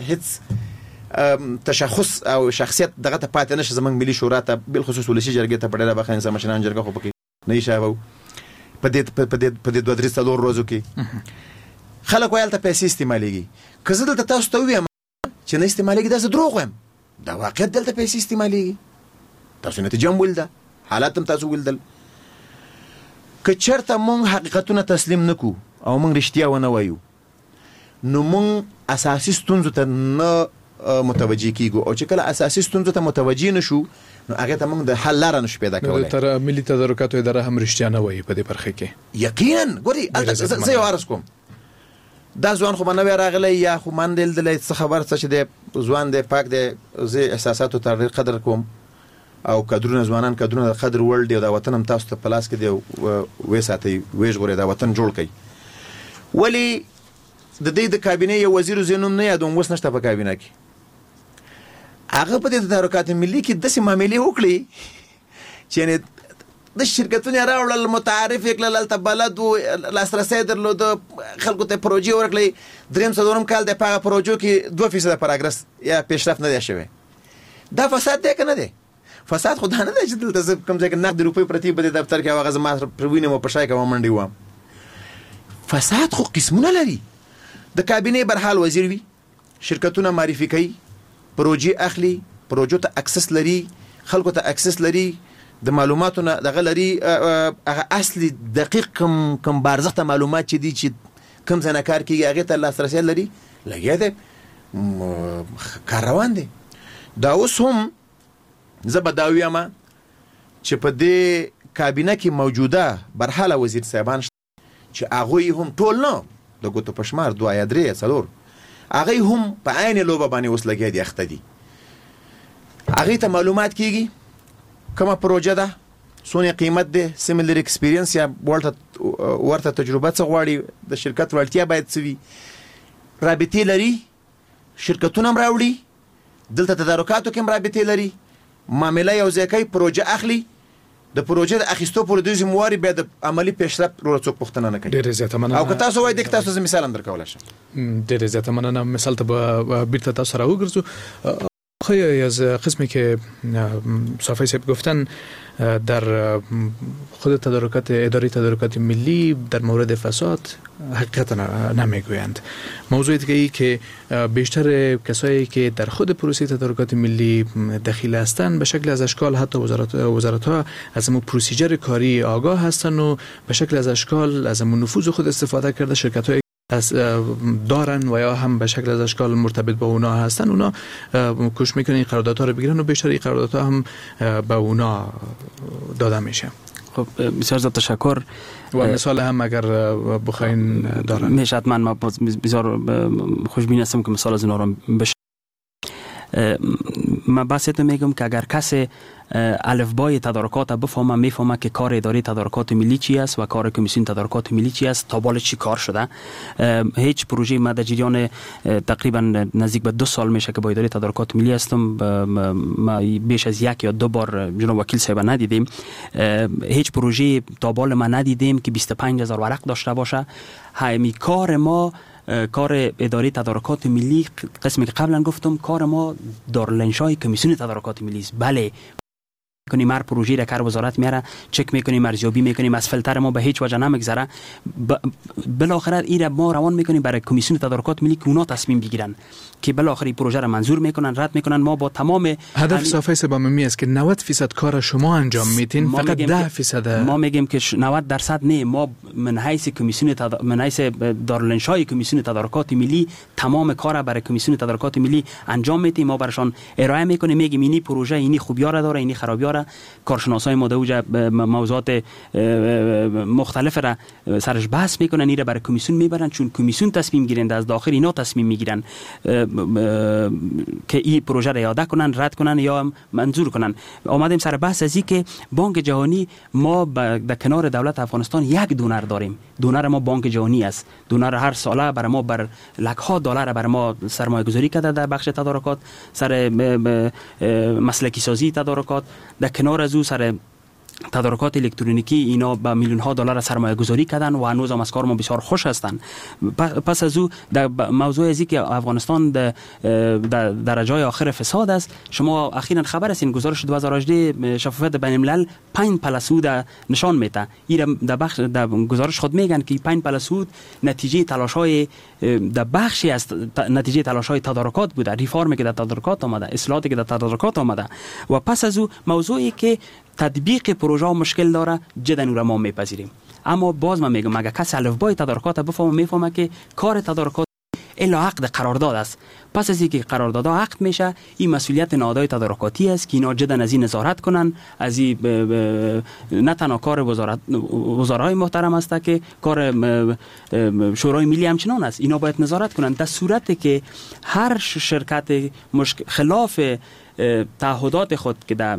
هیڅ تشخص او شخصیت دغه ته پاتې نشي. زمونږ ملي شورا ته بالخصوص ولسي جرګې ته په ډېره برخه انسان مشران جرګه خو پکې نه ایښاوه. په دې په دې په دې دوه درې څلور ورځو کې خلک وایي هلته پیسې استعمالېږي. که زه دلته تاسو ته ووایم چې نه استعمالېږي دا زه دروغ وایم، دا واقعیت دلته پیسې استعمالېږي. تاسو نتیجه هم ولیده، حالات هم تاسو ولیدل. که چېرته مونږ حقیقتونه تسلیم نه کړو او مونږ رښتیا ونه وایو، نو مونږ اساسي ستونزو ته نه متوجه کیږو، او چې کله اساسي ستونزو ته متوجه نشو نو هغه ته موږ د حل لاره نشو پیدا کولای. تر ملي تدارکاتو اداره هم رښتیا نه وایي په دې برخه کې. یقینا ګوري زه یو عرض کوم، دا ځوان خو باندې راغلی یا خو من دل دل څه خبر څه چې د ځوان د پاک د زه احساساتو تر قدر کوم، او کډرونه ځوانان کډرونه د قدر ورل دی، دا وطن هم تاسو ته پلاس کې دی وې ساتي وېژ غوړي دا وطن جوړ کړي. ولی د دې د کابینه یو وزیر زینوم نه یادوم، اوس نشته په کابینه کې. هغه په دې تدارکات ملي کې داسې معاملې وکړي چې یعنې د شرکتونه راوړل، متعارف یې کړل، هلته بلد و، لاسرسی درلود، خلکو ته پروژې ورکړلې. درېیم څلورم کال دی په هغه پروژو کې دوه فیصده پراګرس یا پیشرفت نه دی شوی. دا فساد دی که نه دی؟ فساد خو دا نه دی چې دلته زه کوم ځای کې نقد روپۍ پرتې په دې دفتر کې او هغه زما پر وینم او په شای کې منډې وم. فساد خو قسمونه لري. د کابینې برحال وزیر وي، شرکتونه معرفي کوي، پروژې اخلي، پروژو ته اکسس لري، خلکو ته اکسس لري، د معلوماتو نه دغه لري، هغه اصلي دقیق کم کم بارزخته معلومات چې دي چې کوم ځای نه کار کېږي هغې ته لاسرسی لري، لګیا دی، کار روان دی. دا اوس هم زه به دا ووایم چې په دې کابینه کې موجوده برحاله وزیر صاحبان چې هغوی هم ټول نه د ګوتو په شمار دوه یا درې یا څلور، هغوی هم په عین لوبه باندې اوس لګیا دي، اخته دي. هغوی ته معلومات کېږي کومه پروژه ده، څونه قیمت دی، سیملر ایکسپیرینس یا ورته تجربه څه غواړي، د شرکت وړتیا باید څه وي، رابطې لري، شرکتونه هم راوړي، دلته تدارکاتو کې هم رابطې لري، معامله یو ځای کوي، پروژه اخلي، د پروژې د اخیستو پر دوی ذمہواري بیا د عملی پیشرفت لپاره څوک پوښتنه نه کوي. ډېر زیاته مننه. او که تاسو وایئ دغه تاسو زه مثال هم درکولی شم. ډېر زیاته مننه. مثال ته به بیرته تاسو را وګرځو. خیلی از قسمی که صافی صاحب گفتن در خود تدارکات اداره تدارکات ملی در مورد فساد حقیقت نمیگویند. موضوعی دیگه که بیشتر کسایی که در خود پروسه تدارکات ملی دخیل هستند به شکل از اشکال حتی وزارت وزارت ها از همون پروسیجر کاری آگاه هستند و به شکل از اشکال از همون نفوذ خود استفاده کرده شرکت های از دارن و یا هم به شکل از اشکال مرتبط با اونا هستن، اونا کوشش میکنن این قراردادها رو بگیرن و بیشتر این قراردادها هم به اونا داده میشه. خب بسیار زیاد تشکر. و مثال هم اگر بخواین دارن میشه حتما. ما بسیار خوشبین هستم که مثال از اونا رو بشه. من بحثتون میگم که اگر کسی الفبای تدارکات بفهمه میفهمه که کار اداره تدارکات ملی چی است و کار کمیسیون تدارکات ملی چی است، تا بال چی کار شده. هیچ پروژه ما در جریان تقریبا نزدیک به دو سال میشه که با اداره تدارکات ملی هستم، ما بیش از یک یا دو بار جناب وکیل صاحب ندیدیم. هیچ پروژه تا بال ما ندیدیم که بیست و پنج هزار ورق داشته باشه. همین کار ما، کار اداره تدارکات ملی، قسمی که قبلا گفتم، کار ما دارالانشای کمیسیون تدارکات ملی است. بله کنیم، هر پروژه را که وزارت میاره چک میکنیم، ارزیابی میکنیم، از فیلتر ما به هیچ وجه نمیگذره. بالاخره این ما روان میکنیم برای کمیسیون تدارکات ملی که اونا تصمیم بگیرن که بالاخره پروژه را منظور میکنن، رد میکنن. ما با تمام هدف صافی سباممی است که نود درصد کار شما انجام میتین، فقط ده درصد ما میگیم که نود درصد نه. ما من حیث کمیسیون تد... من حیث دارالانشای کمیسیون تدارکات ملی تمام کار برای کمیسیون تدارکات ملی انجام میدیم. ما براشون ارائه میکنیم، میگیم اینی پروژه اینی خوبی‌ها را داره، اینی خرابی‌ها را. کارشناسای ما دوجا موضوعات مختلف را سرش بحث میکنن، این را برای کمیسیون میبرن، چون کمیسیون تصمیم گیرنده از داخل اینا تصمیم میگیرن که این پروژه را اعاده کنن، رد کنن یا منظور کنن. آمدیم سر بحث از این که بانک جهانی، ما در کنار دولت افغانستان یک دونر داریم. دونر ما بانک جهانی است. دونر هر ساله برای ما بر لک‌ها دلار برای ما سرمایه گذاری کرده در بخش تدارکات، سر مسلکی سازی تدارکات. در کنار از او سر تدارکات الکترونیکی اینا با میلیون ها دلار سرمایه گذاری کردن و هنوز هم از کار ما بسیار خوش هستند. پس از او در موضوع ازی که افغانستان در درجه آخر فساد است، شما اخیراً خبر هستین گزارش دو هزار و هجده شفافیت بین الملل پنج پلسود نشان میده. این در بخش در گزارش خود میگن که پنج پلسود نتیجه تلاش‌های در بخشی از نتیجه تلاش‌های تدارکات بوده، ریفارمی که در تدارکات آمده، اصلاحاتی که در تدارکات آمده. و پس از او موضوعی که تطبیق پروژه مشکل داره، جدا اون را ما میپذیریم. اما باز من میگم اگه کسی الفبای تدارکات بفهمه، میفهمه که کار تدارکات الا عقد قرارداد است. پس از اینکه قرارداد عقد میشه، این مسئولیت نهادهای تدارکاتی است که اینا جدا از این نظارت کنن. از این نه تنها کار وزارت وزرای محترم است که کار شورای ملی همچنان است. اینا باید نظارت کنن در صورتی که هر شرکت خلاف تعهدات خود که در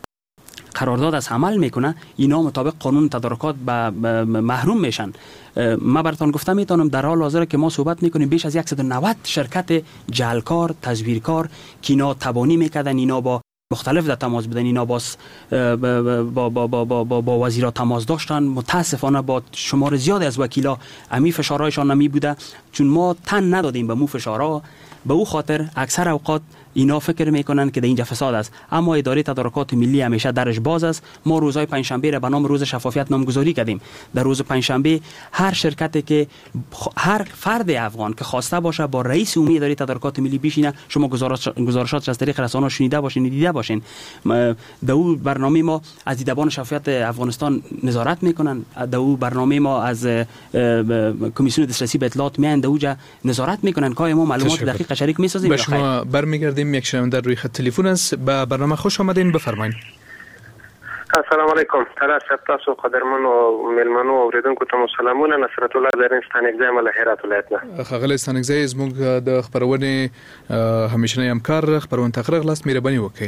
قرارداد از عمل میکنه، اینا مطابق قانون تدارکات به محروم میشن. ما براتون گفتم میتونم در حال حاضر که ما صحبت میکنیم بیش از صد و نود شرکت جعلکار، تزویرکار که اینا تبانی میکردن، اینا با مختلف در تماس بودن، اینا باز با با با با با, با, با وزیرا تماس داشتن. متاسفانه با شمار زیادی از وکیلا امی فشارهایشان نمی بوده، چون ما تن ندادیم به مو فشارها. به او خاطر اکثر اوقات اینا فکر میکنن که در اینجا فساد است، اما اداره تدارکات ملی همیشه درش باز است. ما روزهای پنجشنبه را به نام روز شفافیت نامگذاری کردیم. در روز پنجشنبه هر شرکتی که هر فرد افغان که خواسته باشه با رئیس عمومی اداره تدارکات ملی بشینه، شما گزارش گزارشات از طریق رسانه‌ها شنیده باشین، دیده باشین. در او برنامه ما از دیدبان شفافیت افغانستان نظارت میکنن. در او برنامه ما از کمیسیون دسترسی به اطلاعات میان، در اوجا نظارت میکنن که ما معلومات دقیق شریک میسازیم. به شما برمیگردیم. یک شنونده روی خط تلفن است. به برنامه خوش آمدین، بفرمایید. السلام علیکم. تلاش تاسو قدرمن او ملمنو اوریدونکو ته سلامونه. نصرت الله زرین ستانګزای مله هرات ولایت نه. خغل ستانګزای زموږ د خبرونه همیشنه همکار خبرونه تقریر لاس مهرباني وکړي.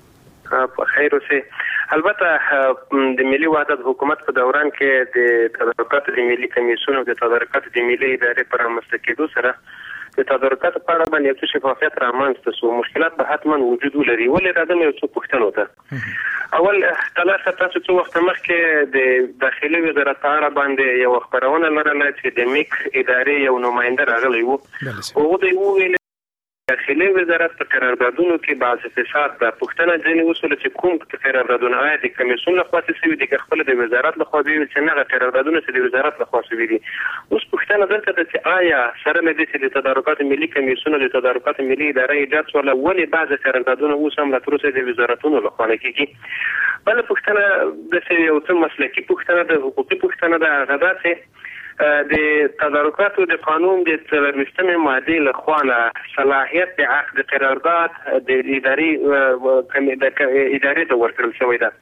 په خیر اوسه. البته د ملي وحدت حکومت په دوران کې د تدارکات د ملي کمیسیون او د تدارکات د ملي ادارې پر رامنځته کېدو سره د تدارکات په اړه باندې یو شفافیت رامنځته شو. مشکلات به حتما وجود ولري. ولې راځم یو څه پوښتنو ته. اول تاسو تاسو څو وخت مخکې د داخلي وزارت په اړه باندې یو خبرونه لرله چې د میک ادارې یو نماینده راغلی وو. هغه د ویل داخلي وزارت په قراردادونو کې بعض فساد د پښتنه ځینې وسول چې کوم قراردادونه آیا د کمیسیون لخوا څه وي د خپل د وزارت لخوا وی چې نه قراردادونه چې د وزارت لخوا څه وي. اوس پښتنه دلته چې آیا سره مې د تدارکات ملي کمیسیون د تدارکات ملي ادارې ایجاد ولا ولې بعض قراردادونه اوس هم لا تر اوسه د وزارتونو لخوا نه کیږي. بل پښتنه د یو څه مسلکی پښتنه د حقوقي پښتنه د غداسه د تدارکاتو د قانون د څلورمه ماده له خوا صلاحیت د عقد قرارداد د اداري د ادارې د ورکړل شوی ده.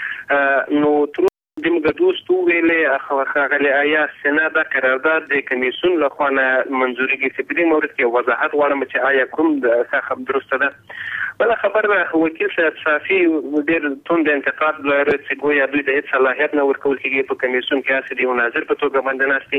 نو تر د مګدوستو ویلې اخوغه آیا سناده قرارداد د کمیسیون له خوا منځوري کې په دې مورد کې وضاحت غواړم چې آیا کوم څه درسته ده. بل خبر وکیل صافي ډېر توند انتقاد لري چې ګویا دوی د صلاحیت نه ورکول کېږي په کمیسیون کې اساسي دی ناظر په توګه باندې ناشتي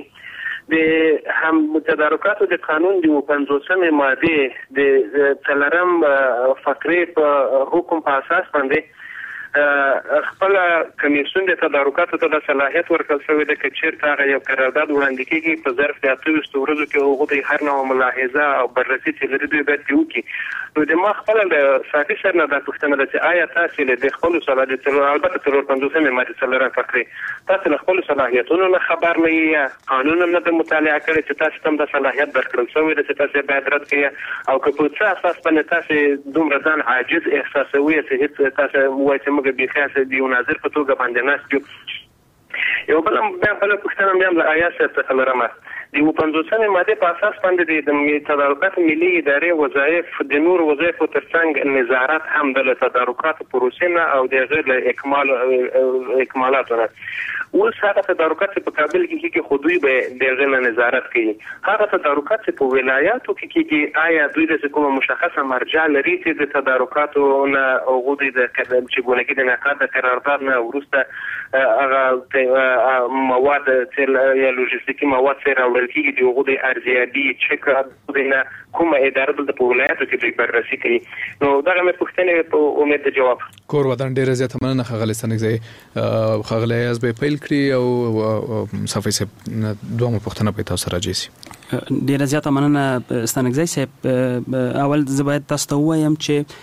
د هم تدارکاتو د قانون د پنځوسمه ماده د څلورم فقره په حکم په اساس باندې خپل کمیسیون د تدارکاتو ته د صلاحیت ورکړل شوی د کچیرته هغه یو قرارداد وړاندې کیږي په ظرف د اته ویشت ورځو کې هغه د هر نوع ملاحظه او بررسي چې لري دوی باید وکړي. نو د ما خپل د ساتي سره نه د پوښتنه ده چې آیا تاسو له خپل صلاحیت البته تر پنځوسمه ماده څلور فقره تاسو له خپل صلاحیتونو نه خبر نه یې قانون نه د مطالعه کړی چې تاسو تم د صلاحیت درکړل شوی د تاسو باید رد کړئ او که په څه اساس باندې تاسو دومره ځان عاجز احساسوي چې هیڅ تاسو وایي چې موږ به خاصه دی ناظر په توګه باندې ناست یو بل بل پښتنه مې له آیات څخه لرمه د پنځوسمه ماده په اساس باندې د تدارکات ملي ادارې وظایف د نور وظایف ترڅنګ نظارت هم د تدارکات پروسې او د غیر اکمال اکمالاتونه اوس هغه تدارکات په کابل کې کې خودوی به د غیر نظارت کوي. هغه تدارکات په ولایاتو کې کې آیا دوی د کومه مشخصه مرجع لري چې د تدارکاتو نه اوغودي د چې ګونګي د نقاد قرارداد نه ورسته هغه مواد یا لوجستیکي مواد سره ورکیږي د اوغودي ارزیابي چک نه کومه اداره د ولایاتو کې بررسي کوي. نو دا مې پوښتنه په امید د جواب کور ودان ډیره زیاته مننه خغلی سنګزی خغلی از به پیل کړی او صافي سه دوه پوښتنه په تاسو راځي سي ډیره زیاته مننه ستنګزی سه اول زبایت تاسو ته وایم چې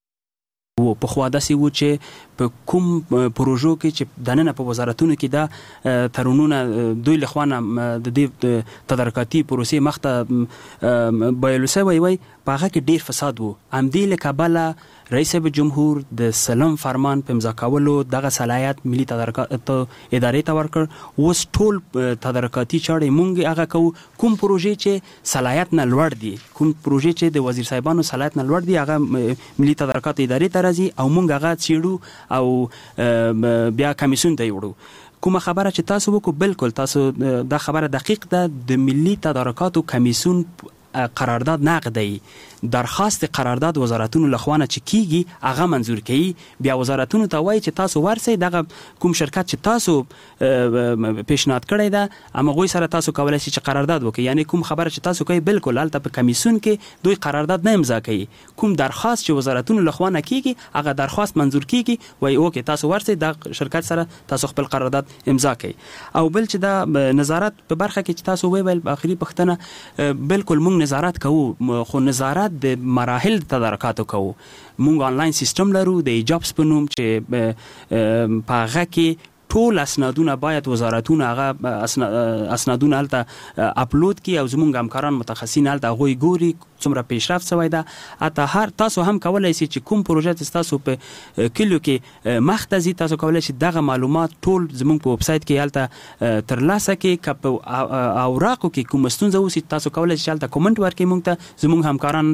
و په خوا داسې و چې په کوم پروژو کې چې دننه په وزارتونو کې دا ترونونه دوی لخوانه د دې تدارکاتي پروسې مخته بایلوسه وای وای په هغه کې ډیر فساد وو. همدې له کبله رئیس جمهور د سلام فرمان په امضا کولو دغه صلاحیت ملي تدارکات ادارې ته ورکړ. اوس ټول تدارکاتي چارې مونږ هغه کو کوم پروژې چې صلاحیت نه لوړ دي کوم پروژې چې د وزیر صاحبانو صلاحیت نه لوړ دي هغه ملي تدارکات ادارې ته راځي او مونږ هغه چیړو او بیا کمیسیون ته وړو. کومه خبره چې تاسو وکړو بالکل تاسو دا خبره دقیق ده. د ملي تدارکاتو کمیسیون قرارداد نقدی درخواست قرارداد وزارتونو لخوانه چې کیږي هغه منظور کړي بیا وزارتونو ته وایي چې تاسو ورسئ دغه کوم شرکت چې تاسو پیشنهاد کړی ده اما غوي سره تاسو کولای شئ چې قرارداد وکړي. یعنی کوم خبره چې تاسو کوي بالکل البته په کمیسیون کې دوی قرارداد نه امضا کوي. کوم درخواست چې وزارتونو لخوانه کیږي هغه درخواست منظور کیږي وایي اوکې تاسو ورسئ د شرکت سره تاسو خپل قرارداد امضا کړئ. او بل چې دا نظارت په برخه کې چې تاسو ویل اخري پښتنه بالکل مونږ نظارت کوو خو نظارت د مراحل تدارکاتو کوو. مونږ آنلاین سیستم لرو د ایجابس په نوم چې په هغه کې ټول اسنادونه باید وزارتونه هغه اسنادونه هلته اپلود کی او زمونږ همکاران متخصصین هلته هغوی ګوري څومره پیشرفت شوی ده. حتی هر تاسو هم کولای شئ چې کوم پروژه تاسو په کلیو کې مخته ځي تاسو کولای شئ دغه معلومات ټول زمونږ په ویب سایت کې هلته ترلاسه کړئ. که په اوراقو کې کوم ستونزه وسي تاسو کولای شئ هلته کومنټ ورکړئ مونږ ته. زمونږ همکاران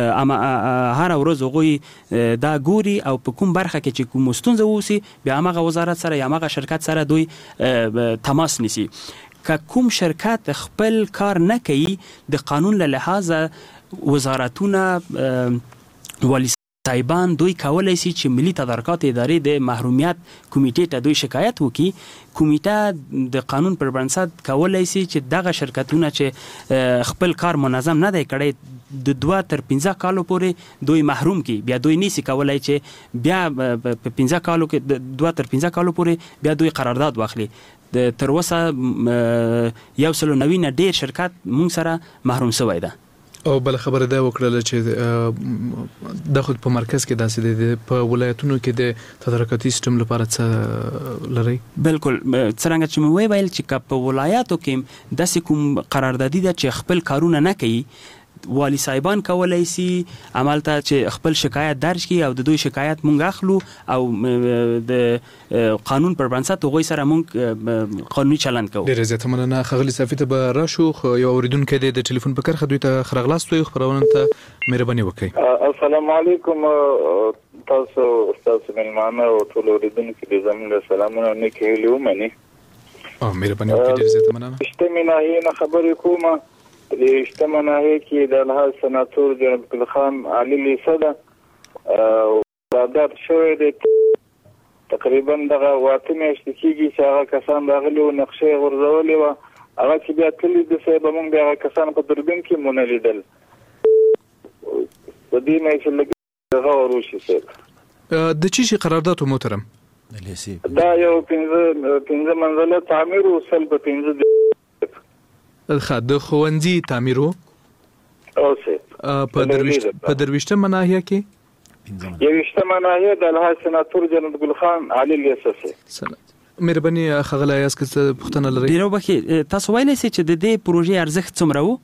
هر ورځ هغوی دا ګوري او په کوم برخه کې چې کوم ستونزه وسي بیا هغه وزارت سره یا هغه شرکت سره دوی تماس نیسي. که کوم شرکت خپل کار نه کوي د قانون له لحاظه وزارتونه والی صاحبان دوی کولای شي چې ملي تدارکات ادارې د محرومیت کمیټې ته دوی شکایت وکړي. کمیټه د قانون پر بنسټ کولای شي چې دغه شرکتونه چې خپل کار منظم نه دی کړی د دوه تر پنځه کالو پورې دوی محروم کی. بیا دوی نسی کولای چې بیا په پنځه کالو کې د دوه تر پنځه کالو پورې بیا دوی قرارداد واخلي. د تر اوسه یو سل نوي نه ډیر شرکت مونږ سره محروم شوی ده. او بل خبره دا وکړه چې د خود په مرکز کې داسې دی په ولایتونو کې د تدارکاتي سیستم لپاره څه لري؟ بالکل څنګه چې مې ویل چې په ولایتو کې داسې کوم قراردادي ده چې خپل کارونه نه کوي والی صاحبان کولای شي عملته چې خپل شکایت درج کړي او د دوی شکایت مونږ اخلو او د قانون پر بنسټ هغوی سره مونږ قانوني چلند کوو. ډېره زیاته مننه. ښاغلي صافي ته به راشو خو یو اورېدونکی دی د ټلیفون په کرښه دوی ته ښه راغلاست وایو خپرونه ته مهرباني وکړئ. السلام علیکم تاسو ستاسو مېلمانه او ټول اورېدونکي د زموږ سلامونه نیکې هیلې ومني. مهرباني وکړئ. ډېره زیاته مننه. شتمې ناحیې نه خبرې کومه د شتمه ناحیې کې د الحاظ سناتور جناب ګل خان علي لیسه ده قرارداد شوی دی تقریبا دغه واته میاشتې کېږي چې هغه کسان راغلي وو نقشې یې غورځولې وه هغه چې بیا تللي د صاحب موږ بیا هغه کسان په دوربین کې مو نه لیدل په دې نه چې لږ هغه ور وشي صاحب. د چی شي قرارداد محترم دا یو پنځه پنځه منزله تعمیر او سل په پنځه ښه د ښوونځي تعمیر او سه په درويشت په درويشتمه ناحیه کې یوشتمه ناحیه د الحاج سناتور جناب ګل خان علي لیاسه. مهرباني خغله یاس کې پښتنه لري ډیرو بخې تاسو ویلئ چې د دې پروژې ارزښت څومره وو؟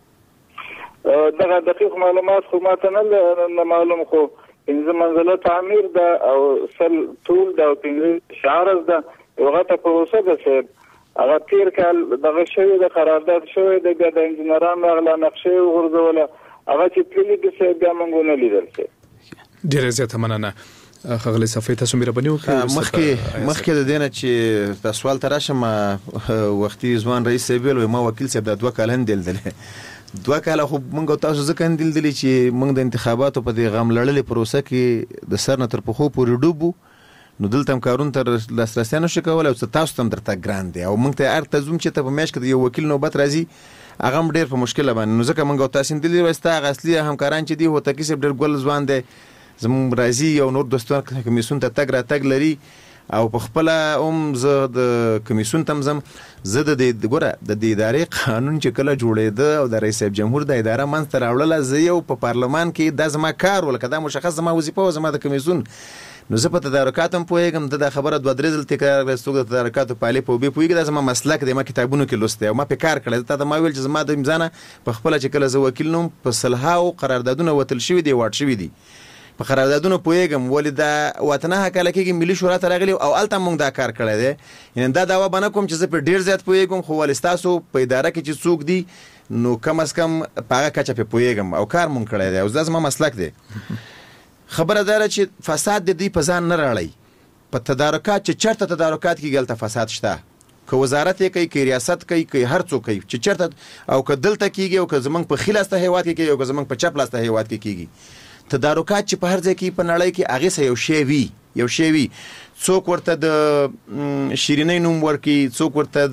دغه دقیق معلومات خو ماته نه معلوم، خو پنځه منزله تعمیر ده او سل طول ده او پنځه شعرز ده. یو غټه پروسه ده چې هغه تیر کال دغه شوی د قرارداد شوی د بیا د انجنیرانو هغه نقشې وغورځوله، هغه چې پلي دي چې بیا موږ ونه لیدل چې. ډېره زیاته مننه خغلی صفی. تاسو مهرباني وکړئ مخکې مخکې د دینه چې تاسو سوال تراشم وختي ځوان رئیس صاحب ویل ما وکیل صاحب د دوه کال هندل دل دوه کال خو موږ تاسو ځکه هندل دل چې موږ د انتخاباتو په دې غم لړلې پروسه کې د سر نه تر پخو پورې ډوبو، نو دلته هم کارون تر لاسرسي نه شو کولای او تاسو هم درته ګران دي او موږ ته هر تزوم چې ته په میاشت کې یو وکیل نوبت راځي هغه هم ډېر په مشکله باندې، نو ځکه موږ تاسو هندل وستا اصلي همکاران چې دی هو تکي صاحب ډېر ګل ځوان دی زموږ راځي او نور دوستان کمیسون ته تګ را تګ لري او په خپل هم زه د کمیسون تم زم زه د دې ګوره د دې ادارې قانون چې کله جوړېده او د رئیس صاحب جمهور د اداره منځ ته راوړله زه یو په پارلمان کې دا زما کار ولکه دا مشخص زما وظیفه و زما د کمیسون، نو زه په تدارکات هم پوهېږم د دا خبره دوه درې ځل تکرار کړې څوک د تدارکاتو پالې په وبې پوهېږي دا زما مسلک دی، ما کتابونو کې لوستی او ما پې کار کړی. تا ته ما ویل چې زما د امځانه په خپله چې کله زه وکیل نوم په سلهاو قراردادونه وتل شوي دي واټ شوي دي په قراردادونو پوهېږم ولې دا وطنه حکاله کېږي ملي شورا ته راغلي او هلته موږ دا کار کړی دی. یعنې دا دعوه به نه کوم چې زه پرې ډېر زیات پوهېږم، خو ولې ستاسو په اداره کې چې څوک دي نو کم از کم په هغه کچه پرې پوهېږم او کار مونږ کړی دی او دا زما مسلک دی. خبره دا ده چې فساد د دوی په ځان نه راړی، په تدارکات چې چېرته تدارکات کېږي هلته فساد شته، که وزارت یې کوي که ریاست کوي که هر څوک کوي چې چېرته او که دلته کېږي او که زموږ په ښي لاسته هېواد کې کېږي او که زموږ په چپ لاسته هېواد کې کېږي. تدارکات چې په هر ځای کې په نړۍ کې هغې سه یو شی وي یو شی وي څوک ورته د شیرینۍ نوم ورکړي، څوک ورته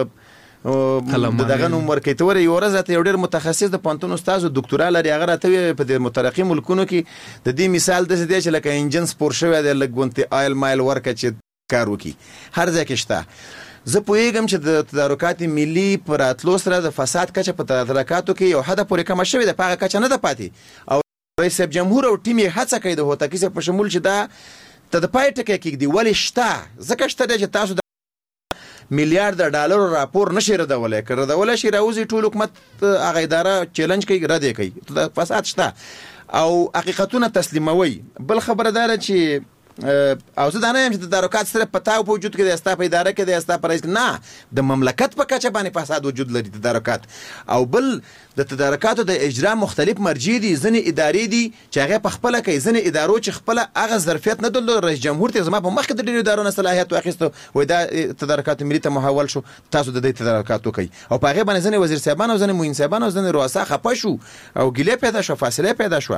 د دغه نوم ورکړي. ته ورې یو ورځ راته یو ډېر متخصص د پوهنتون استاد دوکتورا لري هغه راته ویل په دې مترقي ملکونو کې د دې مثال داسې دی چې لکه انجن سپور شوی دی لږ غوندې آیل مایل ورکړه چې کار وکړي، هر ځای کې شته. زه پوهېږم چې د تدارکات ملي په راتلو سره د فساد کچه په تدارکاتو کې یو حده پورې کمه شوې ده، په هغه کچه نه ده پاتې او رئیس صاحب جمهور او ټیم یې هڅه کوي د هوتکي صاحب په شمول چې دا ته د پای ټکی کېږدي. ولې شته؟ ځکه شته دی چې تاسو د میلیارډ ډالرو راپور نشي ردولی، که ردولی شي راوځي ټول حکومت هغه اداره چیلنج کوي رد یې کوي، فساد شته او حقیقتونه تسلیموي. بل خبره دا ده چې او زه دا نه یم چې تدارکات صرف په تا په وجود کې دی ستا په اداره کې دی ستا په رئیس کې، نه د مملکت په کچه باندې فساد وجود لري تدارکات. او بل د تدارکاتو د اجرا مختلف مرجع دي، ځینې ادارې دي چې هغې په خپله کوي، ځینې ادارو چې خپله هغه ظرفیت نه درلود. رئیس جمهور ته زما په مخکې د ډېرو ادارو نه صلاحیت واخیسته وایي دا تدارکات ملي ته محول شو تاسو د دې تدارکات وکئ او په هغې باندې ځینې وزیر صاحبان او ځینې معین صاحبان او ځینې رؤسا خفه شو او ګیلې پیدا شوه، فاصله پیدا شوه.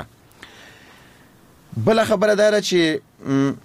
بله خبره دا ده چې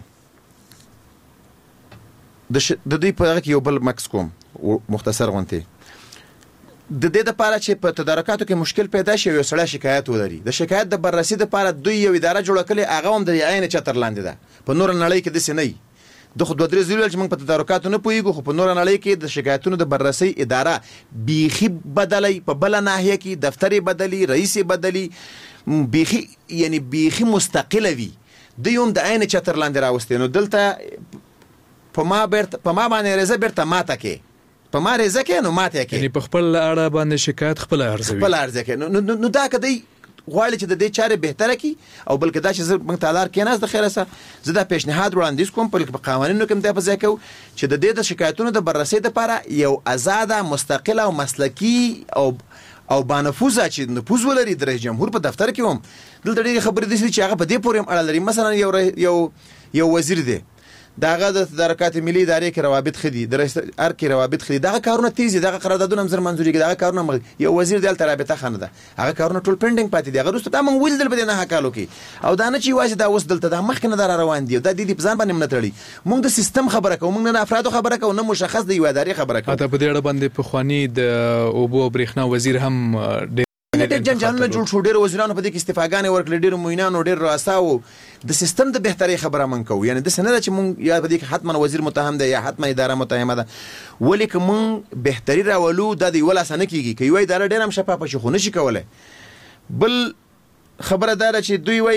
د دوی په هغه کې یو بل مکس کوم مختصر غونتې د دې دپاره چې په تدارکاتو کې مشکل پیدا شي یو سړی شکایت ولري، د شکایت د بررسي دپاره دوی یو اداره جوړه کړې هغه هم د عین چتر لاندې ده. په نوره نړۍ کې داسې نه وي. د خو دوه درې ځله چې موږ په تدارکاتو نه پوهېږو، خو په نوره نړۍ کې د شکایتونو د بررسي اداره بیخي بدلی، په بله ناحیه کې دفتر یې بدلي، رئیس یې بدلي، بیخي یعنی بیخي مستقله وي. دوی هم د عین چتر لاندې راوستي. نو دلته په ما بیرته په ما باندې ریزه بیرته ماته کې په ما ریزه کې نو ماته کې، یعنی په خپل اړه باندې شکایت خپل ارزوي خپل ارزه کې. نو نو دا کدی غواړي چې د دې چارې بهتره کی او بلکې دا چې زه موږ تعالی کې نه د خیره سره زه دا پیشنهاد وړاندیز کوم په قوانینو کې مده په ځای کو چې د دې د شکایتونو د بررسي لپاره یو آزاده مستقله او مسلکی او او بانفوزه چې نفوذ ولري د رئیس جمهور په دفتر کې هم. دلته ډېرې خبرې دي چې هغه په دې پورې هم اړه لري. مثلا یو یو یو وزیر دی دا هغه د تدارکات ملي ادارې کې روابط ښه دي، د رئیس ار کې روابط ښه دي، دغه کارونه تیز دي، دغه قراردادونه هم زر منظورېږي، دغه کارونه مغ... یو وزیر دی هلته رابطه ښه نه ده، هغه کارونه ټول پینډینګ پاتې دي. هغه وروسته دا موږ ولیدل په دې نهه کالو کې او دا نه چې یوازې دا اوس دلته دا مخکې نه دا را روان دي او دا د دې په ځان باندې هم نه تړي. موږ د سیستم خبره کوو، موږ نه د افرادو خبره کوو، نه مشخص د یوې ادارې خبره کوو. حتی په دې اړه باندې پخواني د اوبو او برېښنا وزیر هم کنه ډېر جنجالونه جوړ شو، ډېر وزیرانو په دې کې استعفاګانې ورکړې، ډېر معینانو، ډېر رؤساو. د سیستم د بهتري خبره من کوو، یعنی د سنده چې مونږ یا په دې کې حتما وزیر متهم دی یا حتما اداره متهمه ده، ولې که مونږ بهتري راولو دا د یو لاس نه کیږي. که یو اداره ډېر هم شفافه شي خو نشي کولای. بل خبره دا ده چې دوی وایي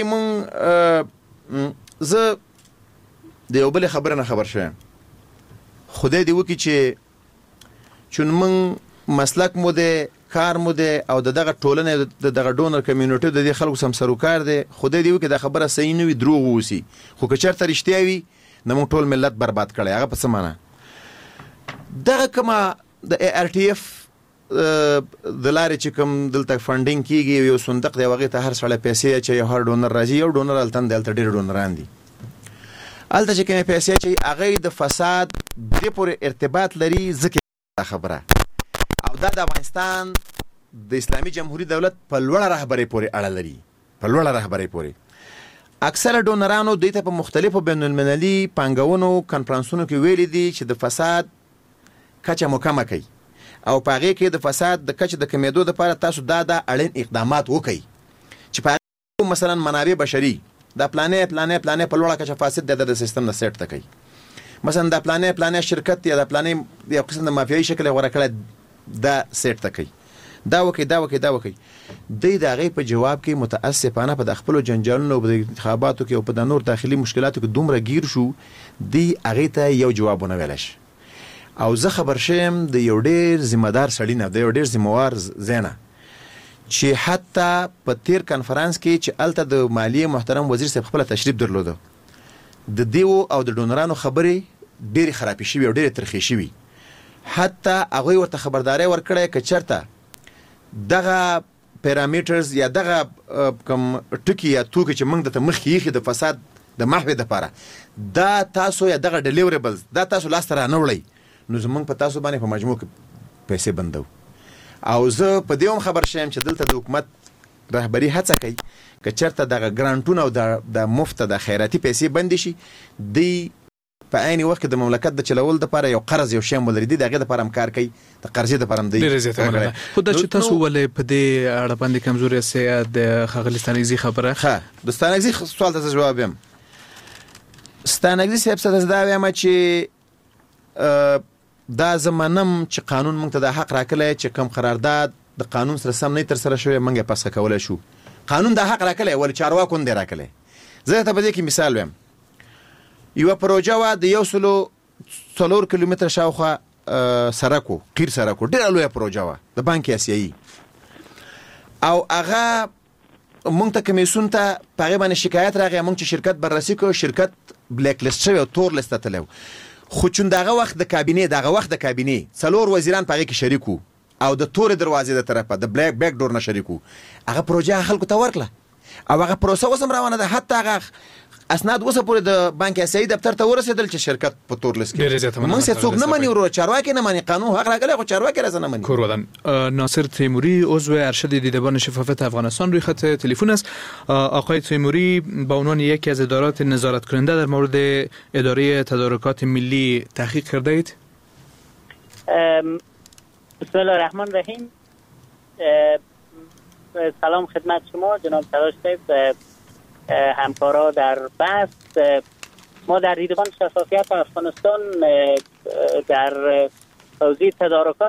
مونږ زه د یو بل خبره نه خبر شوم، خدای دې وکړي چې چون مونږ مسلک مو دی، کار مو دی او د دغه ټولنې د دغه ډونر کمیونټي د دې خلکو سم سروکار دی، خدای دې وکړي دا خبره صحیح نه وي، دروغ ووسي. خو که چېرته رښتیا وي نو موږ ټول ملت برباد کړی. هغه په څه معنی؟ دغه کومه د ای آر ټي اف د لارې چې کوم دلته فنډینګ کېږي، یو صندوق دی، هغې ته هر سړی پیسې اچوي، هر ډونر راځي، یو ډونر هلته دی، هلته ډېر ډونران دي. هلته چې کومې پیسې اچوي هغې د فساد دې پورې ارتباط لري. ځکه دا خبره او دا د افغانستان د اسلامي جمهوریت دولت په لوړه رهبرۍ پورې اړه لري، په لوړه رهبرۍ پورې. اکثره ډونرانو دوی ته په مختلفو بین المللي پانګونو کنفرانسونو کې ویلي دي چې د فساد کچه مو کمه کوي او په هغې کې د فساد د کچې د کمېدو دپاره تاسو دا دا اړین اقدامات وکړئ چې په هغې مثلا منابع بشري دا پلانې پلانې پلانې په لوړه کچه فاسد دی، د سیستم نه سیټ ته کوي. مثلا دا پلانې پلانې شرکت یا دا پلانې یو قسم د مافیایي شکل یې غوره کړی دا سیټ ته کوي، دا وکړي دا وکړي دا وکړي. دوی د هغې په جواب کې متاسفانه په د خپلو جنجالونو او په انتخاباتو کې او په د نور داخلي مشکلاتو کې دومره ګیر شو، دوی هغې ته یو جواب ونه ویلی شي. او زه خبر شوم د یو ډېر ذمهدار سړي نه، د یو ډېر ذمهوار ځای نه، چې حتی په تیر کنفرانس کې چې هلته د مالیې محترم وزیر صاحب خپله تشریف درلوده، د دیو او د ډونرانو خبرې ډېرې خرابې شوي او ډېرې ترخې شوي. حتی هغوی ورته خبرداری ورکړی که چېرته دغه پیرامیټرز یا دغه کوم ټکي یا توکي چې موږ درته مخکې ایښي د فساد د محوې دپاره، دا تاسو یا دغه ډلیوریبلز دا تاسو لاسته رانه وړئ، نو زموږ په تاسو باندې په مجموع کې پیسې بندو. او زه په دې هم خبر شوم چې دلته د حکومت رهبري هڅه کوي که چېرته دغه ګرانټونه او د مفته د خیراتي پیسې بندې شي، دی په عین وخت کې د مملکت د چلولو دپاره یو قرض یو شی ولري، دی د هغې دپاره هم کار کوي، د قرضې دپاره هم دی. ډېره زیاته مننه. خو دا چې تاسو ولې په دې اړه باندې کمزوري یاستئ د ښاغلي ستانکزي خبره؟ ښه، د ستانکزي سوال ته زه جواب یم. ستانکزي صاحب ته زه دا وایم چې دا زه منم چې قانون موږ ته دا حق راکلی چې کوم قرارداد د قانون سره سم نه ترسره شوی موږ یې فسخ کولی شو. قانون دا حق راکلی، ولې چارواکو نه دی راکلی. زه ته په دې کې مثال وایم. یوه پروژه وه د یو سلو څلور کیلومتره شاوخوا سړک و، قیر سړک و، ډېره لویه پروژه وه د بانک اسیایي، او هغه موږ ته کمیسیون ته په هغې باندې شکایت راغی، موږ چې شرکت بررسي کړو، شرکت بلیک لیست شوی او تور لیست ته تللی و. خو چون دغه وخت د کابینې دغه وخت د کابینې څلور وزیران په هغې کې شریک وو او د تورې دروازې د طرفه د بلیک بیک ډور نه شریک وو، هغه پروژه خلکو ته ورکړه او هغه پروسه اوس هم روانه ده. حتی هغه اسناد اوسه پورې د بانک اسیایي دفتر ته ورسېدل چې شرکت په تور لیست کې. موږ څه څوک نه مني، ورو چارواکي نه مني، قانون حق راغلی خو چارواکي راځه نه مني. کورودن ناصر تیموری عضو ارشد دیدبان شفافیت افغانستان روی خط تلفن است. آقای تیموری به عنوان یکی از ادارات نظارت کننده در مورد اداره تدارکات ملی تحقیق کرده اید؟ بسم الله الرحمن الرحیم. سلام خدمت شما جناب تلاش صاحب، همکارا در بحث. ما در دیدبان شفافیت افغانستان در حوزه تدارکات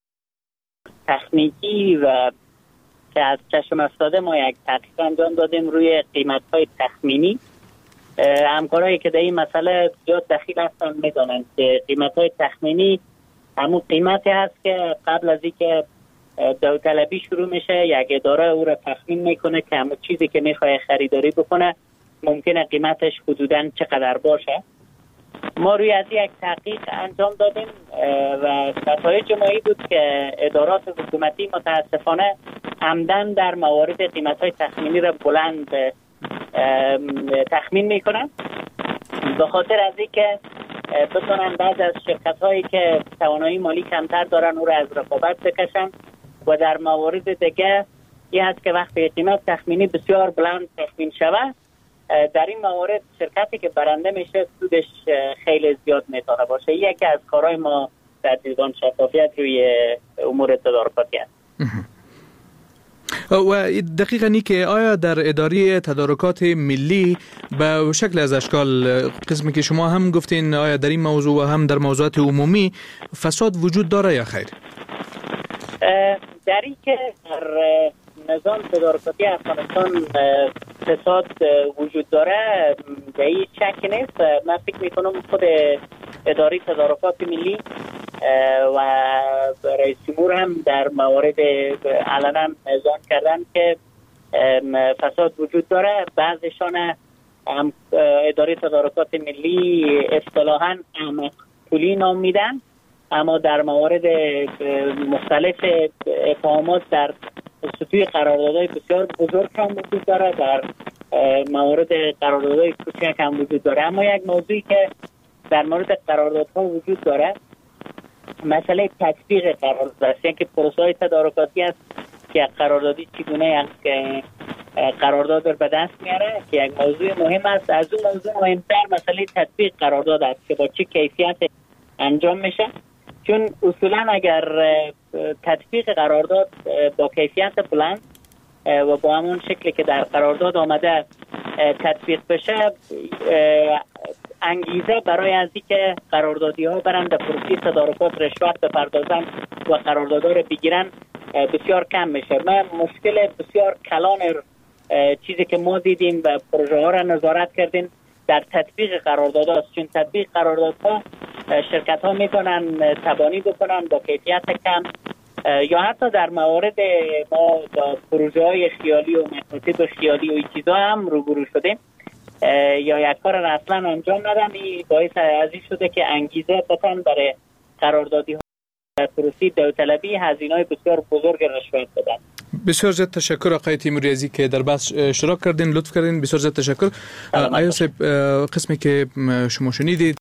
تکنیکی و که از چشم افتاده ما یک تحقیق انجام دادیم روی قیمت‌های تخمینی. همکارایی که در این مسئله زیاد دخیل هستن میدونن که قیمت‌های تخمینی همون قیمتی هست که قبل از اینکه داوطلبی شروع میشه یک اداره او را تخمین میکنه که همون چیزی که میخواد خریداری بکنه ممکنه قیمتش حدوداً چقدر باشه. ما روی از یک تحقیق انجام دادیم و نتایج ما این بود که ادارات حکومتی متاسفانه عمدن در موارد قیمت‌های تخمینی را بلند تخمین میکنن به خاطر از اینکه بتونن بعض از شرکت‌هایی که توانایی مالی کمتر دارن او را از رقابت بکشن و در موارد دیگه این هست که وقتی قیمت تخمینی بسیار بلند تخمین شود در این موارد شرکتی که برنده میشه سودش خیلی زیاد میتونه باشه. یکی از کارهای ما در دیدبان شفافیت روی امور تدارکاتی است. و دقیقاً این که آیا در اداره تدارکات ملی به شکل از اشکال قسمی که شما هم گفتین آیا در این موضوع و هم در موضوعات عمومی فساد وجود داره یا خیر؟ در این که در نظام تدارکاتی افغانستان فساد وجود داره به این شک نیست. من فکر میکنم خود اداره تدارکات ملی و رئیس جمهور هم در موارد علنا اذعان کردن که فساد وجود داره. بعضشان هم اداره تدارکات ملی اصطلاحاً احمق پولی نام میدن، اما در موارد مختلف اتهامات در سطوح قراردادهای بسیار بزرگ هم وجود داره، در موارد قراردادهای کوچک هم وجود داره. اما یک موضوعی که در مورد قراردادها وجود داره مسئله تطبیق قرارداد است. یعنی که پروسه های تدارکاتی است که قراردادی چگونه یک قرارداد رو به دست میاره که یک موضوع مهم است. از اون موضوع مهمتر مسئله تطبیق قرارداد است که با چه کیفیت انجام میشه، چون اصولا اگر تطبیق قرارداد با کیفیت بلند و با همون شکلی که در قرارداد آمده تطبیق بشه، انگیزه برای از اینکه قراردادی ها برن در پروسه تدارکات رشوت بپردازن و قراردادها رو بگیرن بسیار کم میشه. من مشکل بسیار کلان چیزی که ما دیدیم و پروژه ها را نظارت کردیم در تطبیق قرارداد است، چون تطبیق قرارداد ها شرکت ها میتونن تبانی بکنن با کیفیت کم، یا حتی در موارد ما با پروژه های خیالی و مکاتب خیالی و این چیزا هم روبرو شدیم یا یک کار را اصلا انجام ندن. این باعث از این شده که انگیزه بتن برای قراردادی ها در پروسه داوطلبی هزینه‌های بسیار بزرگ رشوت بدن. بسیار زیاد تشکر آقای تیموری ازی که در بحث اشتراک کردین، لطف کردین. بسیار زیاد تشکر. آیا صاحب قسمی که شما شنیدید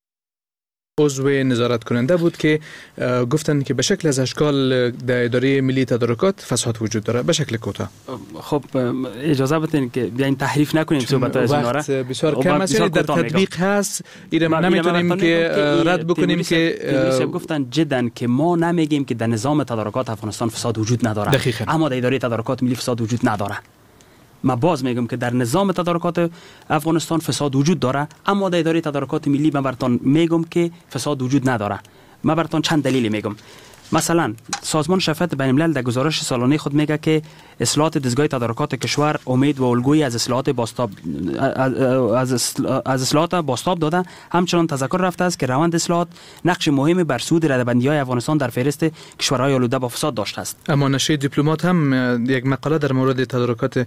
عضو نظارت کننده بود که گفتن که به شکل از اشکال در اداره ملی تدارکات فساد وجود داره. به شکل کوتاه. خب اجازه بدین که بیاین تحریف نکنیم صحبت از اینا را. بسیار کم است، در تطبیق هست ایرم نمیتونیم که رد بکنیم که گفتن جدا که ما نمیگیم که در نظام تدارکات افغانستان فساد وجود نداره، دقیقاً. اما در اداره تدارکات ملی فساد وجود نداره. ما باز میگم که در نظام تدارکات افغانستان فساد وجود داره، اما در اداره تدارکات ملی من براتون میگم که فساد وجود نداره. من براتون چند دلیل میگم. مثلا سازمان شفاعت بین الملل در گزارش سالانه خود میگه که اصلاحات دستگاه تدارکات کشور امید و الگویی از اصلاحات باستاب از از اصلاحات باستاب داده. همچنان تذکر رفته است که روند اصلاحات نقش مهمی بر سود ردبندی‌های افغانستان در فهرست کشورهای آلوده با فساد داشته است. اما نشریه دیپلمات هم یک مقاله در مورد تدارکات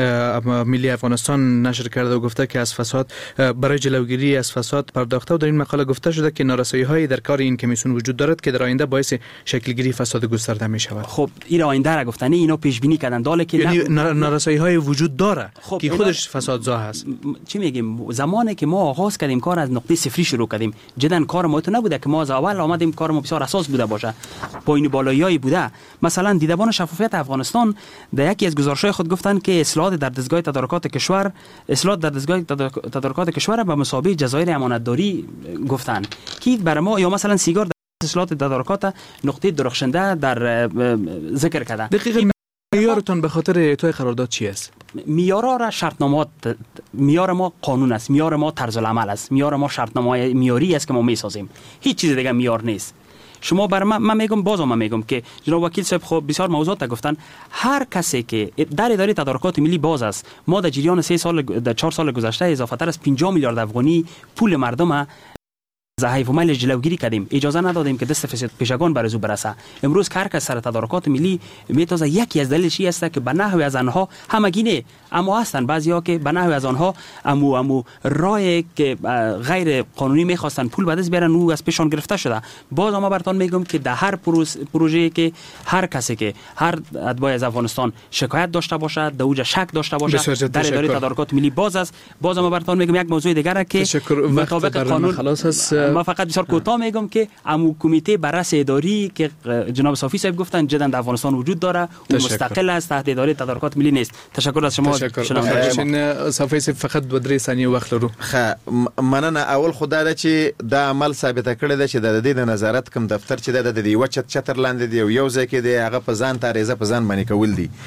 ملی افغانستان نشر کرده و گفته که از فساد برای جلوگیری از فساد پرداخته و در این مقاله گفته شده که نارسایی‌هایی در کار این کمیسیون وجود دارد که در آینده باعث شکلگیری فساد گسترده می شود. خب این آینده را گفتنی اینو پیش بینی کردن داله که یعنی نارسایی های وجود داره خب که خودش فسادزا هست. چی میگیم؟ زمانی که ما آغاز کردیم کار از نقطه صفری شروع کردیم، جدا کار ما تو نبوده که ما از اول آمدیم کار ما بسیار اساس بوده باشه، پایین بالاییایی بوده. مثلا دیدبان شفافیت افغانستان در یکی از گزارش‌های خود گفتن که اصلاحات در دستگاه تدارکات کشور اصلاحات در دستگاه تدارکات کشور به مسابقه جزایر امانتداری گفتن که برای ما، یا مثلا سیگار اصلاحات تدارکات نقطه درخشنده در ذکر کرده. دقیقاً معیارتون به خاطر اعطای قرارداد چی است؟ معیارا را شرطنامات، معیار ما قانون است، معیار ما طرز العمل است، معیار ما شرطنامه معیاری است که ما میسازیم، هیچ چیز دیگه معیار نیست. شما بر من, من میگم بازم من میگم که جناب وکیل صاحب خب بسیار موضوعات گفتن. هر کسی که در اداره تدارکات ملی باز است، ما در جریان سه سال در چهار سال گذشته اضافه تر از پنجاه میلیارد افغانی پول مردم زحیف و میل جلوگیری کردیم، اجازه ندادیم که دست فساد پیشگان بر زو برسه. امروز کار که سر تدارکات ملی میتازه یکی از دلیلش است که به نحو از آنها همگینه، اما هستن بعضیا که به نحو از آنها امو امو رای که غیر قانونی میخواستن پول به دست بیارن او از پیشان گرفته شده. باز ما براتون میگم که در هر پروژه که هر کسی که هر اتباع از افغانستان شکایت داشته باشه، در اوج شک داشته باشه، در اداره تدارکات ملی باز است. باز ما براتون میگم یک موضوع دیگه که مطابق قانون خلاص است. ما فقط بسیار کوتاه میگم که امو کمیته بررسی اداری که جناب صافی صاحب گفتن جدا در افغانستان وجود داره، اون مستقل است، تحت اداره تدارکات ملی نیست. تشکر از شما. شنونده صافی صاحب فقط دو درې ثانیې وخت لرو. خه مننه. اول خدای دا چې دا عمل ثابت کړی دی چې د دې د نظارت کوم دفتر چې د دې وچت چتر لاندې دی یو ځای کې دی هغه په ځان تاریزه په ځان باندې کول دي.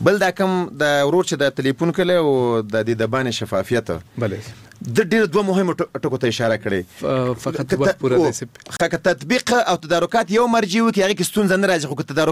بل دا کوم د ورور چې د ټلیفون کله او د د دبان شفافیت بله د ډېر دوه مهمه ټکو ته اشاره کړې فقط وخت پوره دی خکه تطبیق او تدارکات یو مرجع وي کې هغه کې ستونزه نه راځي خو تدارک